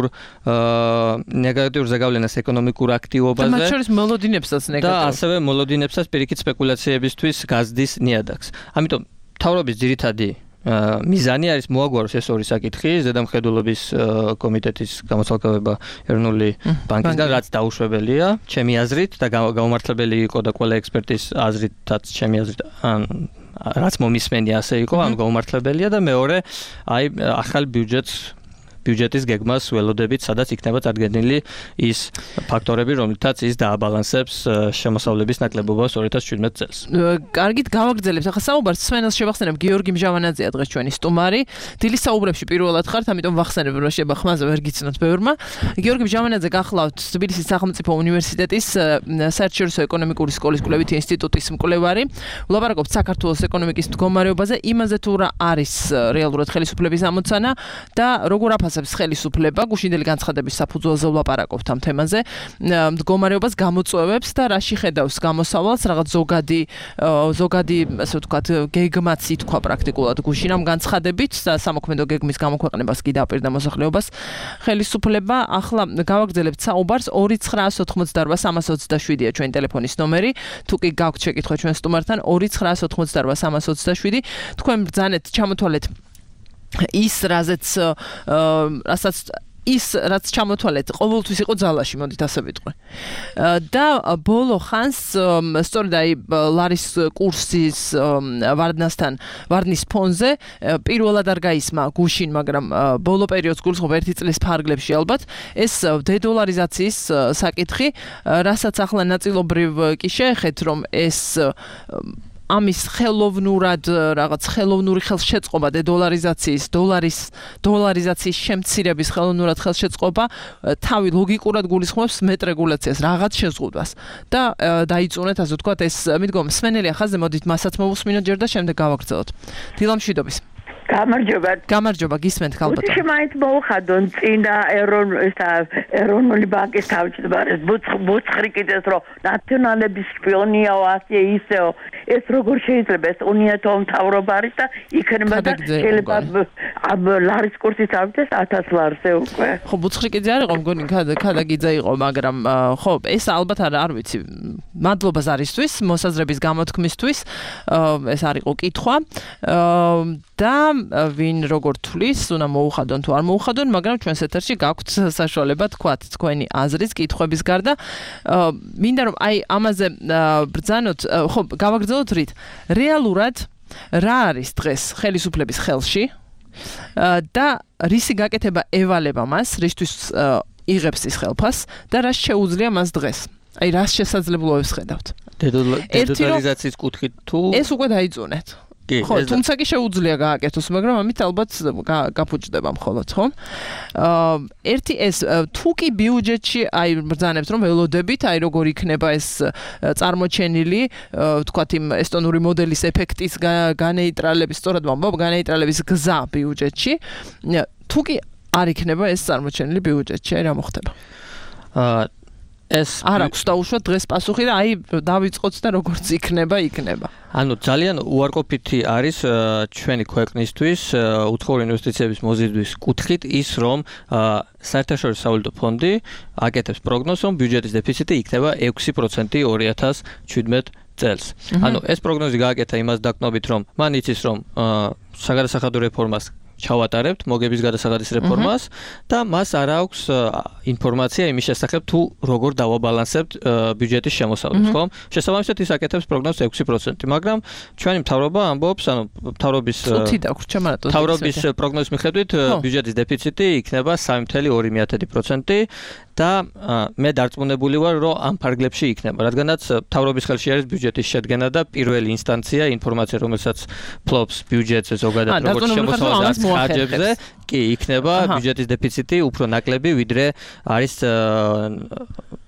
ნეგატიურ ზეგავლენას ეკონომიკურ აქტივობაზე. და მათ შორის მოლოდინებსაც ნეგატიურ. და ასევე მოლოდინებსაც პირიქით სპეკულაციებისთვის გაზდის ნიადაგს. ამიტომ მთავრობის ძირითადი მიზანი არის მოაგვაროს ეს ორი საკითხი, ზედამხედველობის კომიტეტის გამოცვალებება ეროვნული ბანკისგან, რაც დაუშვებელია, ჩემი აზრით და გამომართლებელი იყო და ყველა ექსპერტის აზრითაც, ჩემი აზრით, ან რაც მომისმენი ასე იყო, ან გამომართლებელია და მეორე, აი ახალ ბიუჯეტს ბიუჯეტის გეგმას ველოდებით, სადაც იქნება წარდგენილი ის ფაქტორები, რომლითაც ის დააბალანსებს შემოსავლების ნაკლებობას ორი ათას შვიდმეტ წელს. კარგით, გავაგრძელებთ. ახლა საუბარს სვენელს შევახსენებ, გიორგი მჟავანაძეა დღეს ჩვენი სტუმარი. დილის საუბრებში პირველად ხართ, ამიტომ ვახსენებ, რომ შეიძლება ხმაზე ვერ გიცნოთ ბევრმა. გიორგი მჟავანაძე გახლავთ თბილისის სახელმწიფო უნივერსიტეტის საერთაშორისო ეკონომიკური სკოლის კვლევითი ინსტიტუტის მკვლევარი. ვლაპარაკობთ საქართველოს ეკონომიკის მდგომარეობაზე, იმაზე თუ რა არის რეალურად ხელისუფლების ამოცანა და როგორ აფასებს ხელისუფლება გუშინდელი განცხადების საფუძველზე ვლაპარაკობთ ამ თემაზე, მდგომარეობას გამოწვევებს და რაში ხედავს გამოსავალს, რაღაც ზოგადი ზოგადი ასე ვთქვათ გეგმაც ითქვა პრაქტიკულად გუშინ ამ განცხადებით და სამოქმედო გეგმის გამოქვეყნებას კი დააპირდა მოსახლეობას ხელისუფლება. ახლა გავაგრძელებთ საუბარს ორი ცხრაას ოთხმოცდაორვა სამას ოცდაშვიდია ჩვენი ტელეფონის ნომერი. თუ კი გაქვთ შეკითხვა ჩვენ სტუმართან ორი ცხრაას ოთხმოცდაორვა სამას ოცდაშვიდი. თქვენ ბრძანეთ, ჩამოთვალეთ ის რაზეც რასაც ის რაც ჩამოთვალეთ ყოველთვის იყო ძალაში, მოდით ასე ვიტყვი. და ბოლო ხანს სწორედ აი ლარის კურსის ვარდნასთან ვარდნის ფონზე პირველად არ გაისმა გუშინ, მაგრამ ბოლო პერიოდს გულისხმობ ერთი წლის ფარგლებში ალბათ ეს დედოლარიზაციის საკითხი, რასაც ახლა ნაწილობრივ კი შეეხეთ, რომ ეს ამის ხელოვნურად რაღაც ხელოვნური ხელშეწყობა დედოლარიზაციის, დოლარის დოლარიზაციის შემცირების ხელოვნურად ხელშეწყობა თავი ლოგიკურად გულისხმობს მეტრეგულაციას, რაღაც შეზღუდვას. და დაიწუნეთ, ასე ვთქვათ, ეს მიდგომა სვენელი ახალზე, მოდით მასაც მოვუსმინოთ ჯერ და შემდეგ გავაგრძელოთ. დილამშვიდობის. გამარჯობა. გამარჯობა, გისმენთ ალბათ. უთი მაინც მოუხადონ წინა ეროვნული ბანკის თავმჯდომარეს ბუცხვრი კიდეს რომ ნაციონალების შპიონიაო ასე ისეო ეს როგორ შეიძლება ეს უნიათო მთავრობა არის და იქნება და შეიძლება ამ ლარის კურსის ავდეს ათას ლარზე უკვე. ხო, ბუცხვრი კიდე არ იყო, მგონი ქადაგიძე იყო, მაგრამ ხო, ეს ალბათ არ არ ვიცი. მადლობა ზარისთვის, მოსაზრების გამოთქმისთვის. ეს არ იყო კითხვა. და ვინ როგორ თulis, უნდა მოუხადონ თუ არ მოუხადონ, მაგრამ ჩვენს ეთერში გაქვთ საშუალება თქვათ თქვენი აზრის კითხვების გარდა. მინდა რომ აი ამაზე ბრძანოთ, ხო, გავაგრძელოთ რით. რეალურად რა არის დღეს ხელისუფლების ხელში და რისი გაკეთება ევალება მას, რისთვის იღებს ის ხელფას და რა შეუძლია მას დღეს. აი რას შესაძლებლობებს ხედავთ? დედოლარიზაციის კუთხით თუ ეს უკვე დაიწუნეთ. ხო, თუმცა კი შეუძლია გააკეთოს, მაგრამ ამით ალბათ გაფუჭდება მხოლოდ, ხო? ერთი ეს თუ კი ბიუჯეტში აი ბრძანებთ რომ ველოდებით, აი როგორ იქნება ეს წარმოჩენილი, ვთქვათ იმ ესტონური მოდელის ეფექტის განეიტრალების, სწორად ვამბობ, განეიტრალების გზა ბიუჯეტში, თუ კი არ იქნება ეს წარმოჩენილი ბიუჯეტში, აი რა მოხდება? აა ეს არ აქვს დაუშვათ დღეს პასუხი და აი დავიწყოთ და როგორც იქნება, იქნება. ანუ ძალიან უარყოფითი არის ჩვენი ქვეყნისთვის უცხოური ინვესტიციების მოზიდვის კუთხით ის, რომ საერთაშორისო სავალუტო ფონდი აკეთებს პროგნოზს, რომ ბიუჯეტის დეფიციტი იქნება ექვსი პროცენტი ორი ათას შვიდმეტ წელს. ანუ ეს პროგნოზი გააკეთა იმას დაკნობით, რომ მან იცის, რომ საგადასახადო რეფორმას ჩავატარებთ მოგების გადასახადის რეფორმას და მას არ აქვს ინფორმაცია იმის შესახებ თუ როგორ დავაბალანსებთ ბიუჯეტის შემოსავლებს, ხო? შესაბამისად ის აკეთებს პროგნოზს ექვსი პროცენტი, მაგრამ ჩვენი მთავრობა ამბობს, ანუ მთავრობის მთავრობის პროგნოზის მიხედვით ბიუჯეტის დეფიციტი იქნება სამი ფاصლე ორი პროცენტი და მე დარწმუნებული ვარ, რომ ამ ფარგლებში იქნება, რადგანაც მთავრობის ხელში არის ბიუჯეტის შედგენა და პირველი ინსტანცია ინფორმაცია, რომელსაც ფლობს ბიუჯეტზე ზოგადად როგორც შემოსავალს ხარჯებზე, კი იქნება ბიუჯეტის დეფიციტი უფრო ნაკლები, ვიდრე არის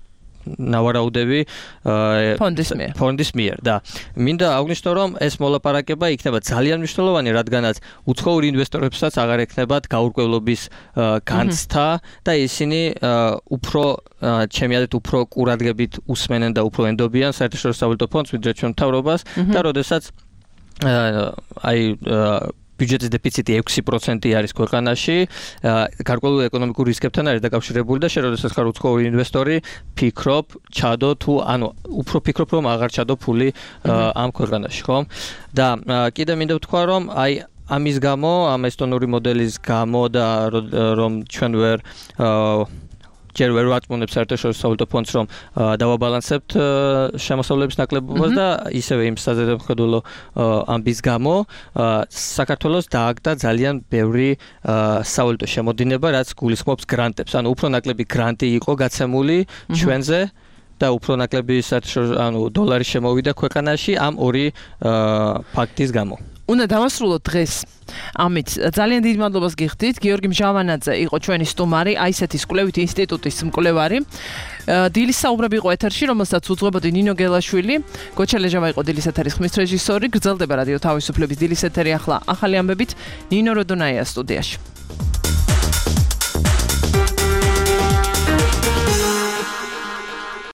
ნავარაუდები ფონდის მიერ. ფონდის მიერ და მინდა აღვნიშნო რომ ეს მოლაპარაკება იქნება ძალიან მნიშვნელოვანი, რადგანაც უცხოურ ინვესტორებსაც აღარ ექნებათ გაურკვევლობის განცდა და ისინი უფრო ჩემი აზრით უფრო ყურადღებით უსმენენ და უფრო ენდობიან საერთაშორისო სავალუტო ფონდს ვიდრე ჩვენ მთავრობას და როდესაც აი ბიუჯეტის დეფიციტი ექვსი პროცენტი არის ქვეყანაში, გარკვეულ ეკონომიკურ რისკებთან არის დაკავშირებული და შენ როდესაც ხარ უცხოური ინვესტორი, ფიქრობ, ჩადო თუ ანუ უფრო ფიქრობ რომ აღარ ჩადო ფული ამ ქვეყანაში, ხო? და კიდე მინდა ვთქვა რომ აი ამის გამო, ამ ესტონური მოდელის გამო და რომ ჩვენ ვერ ჯერ ვერ ვაწმუნებთ საერთაშორისო სავალუტო ფონდს რომ დავაბალანსებთ შემოსავლების ნაკლებობას და ისევე იმ საზედამხედველო ამბის გამო საქართველოს დააგდა ძალიან ბევრი სავალუტო შემოდინება, რაც გულისხმობს გრანტებს. ანუ უფრო ნაკლები გრანტი იყო გაცემული ჩვენზე და უფრო ნაკლები საერთაშორისო ანუ დოლარი შემოვიდა ქვეყანაში ამ ორი ფაქტის გამო. უნდა დავასრულოთ დღეს ამით. ძალიან დიდ მადლობას გიხდით. გიორგი მჟავანაძე იყო ჩვენი სტუმარი, აისეთის კვლევითი ინსტიტუტის მკვლევარი. დილის საუბრები იყო ეთერში, რომელსაც უძღვებოდი ნინო გელაშვილი. გოჩა ლეჟავა იყო დილის ეთერის ხმის რეჟისორი. გრძელდება რადიო თავისუფლების დილის ეთერი ახლა ახალი ამბებით ნინო როდონაია სტუდიაში.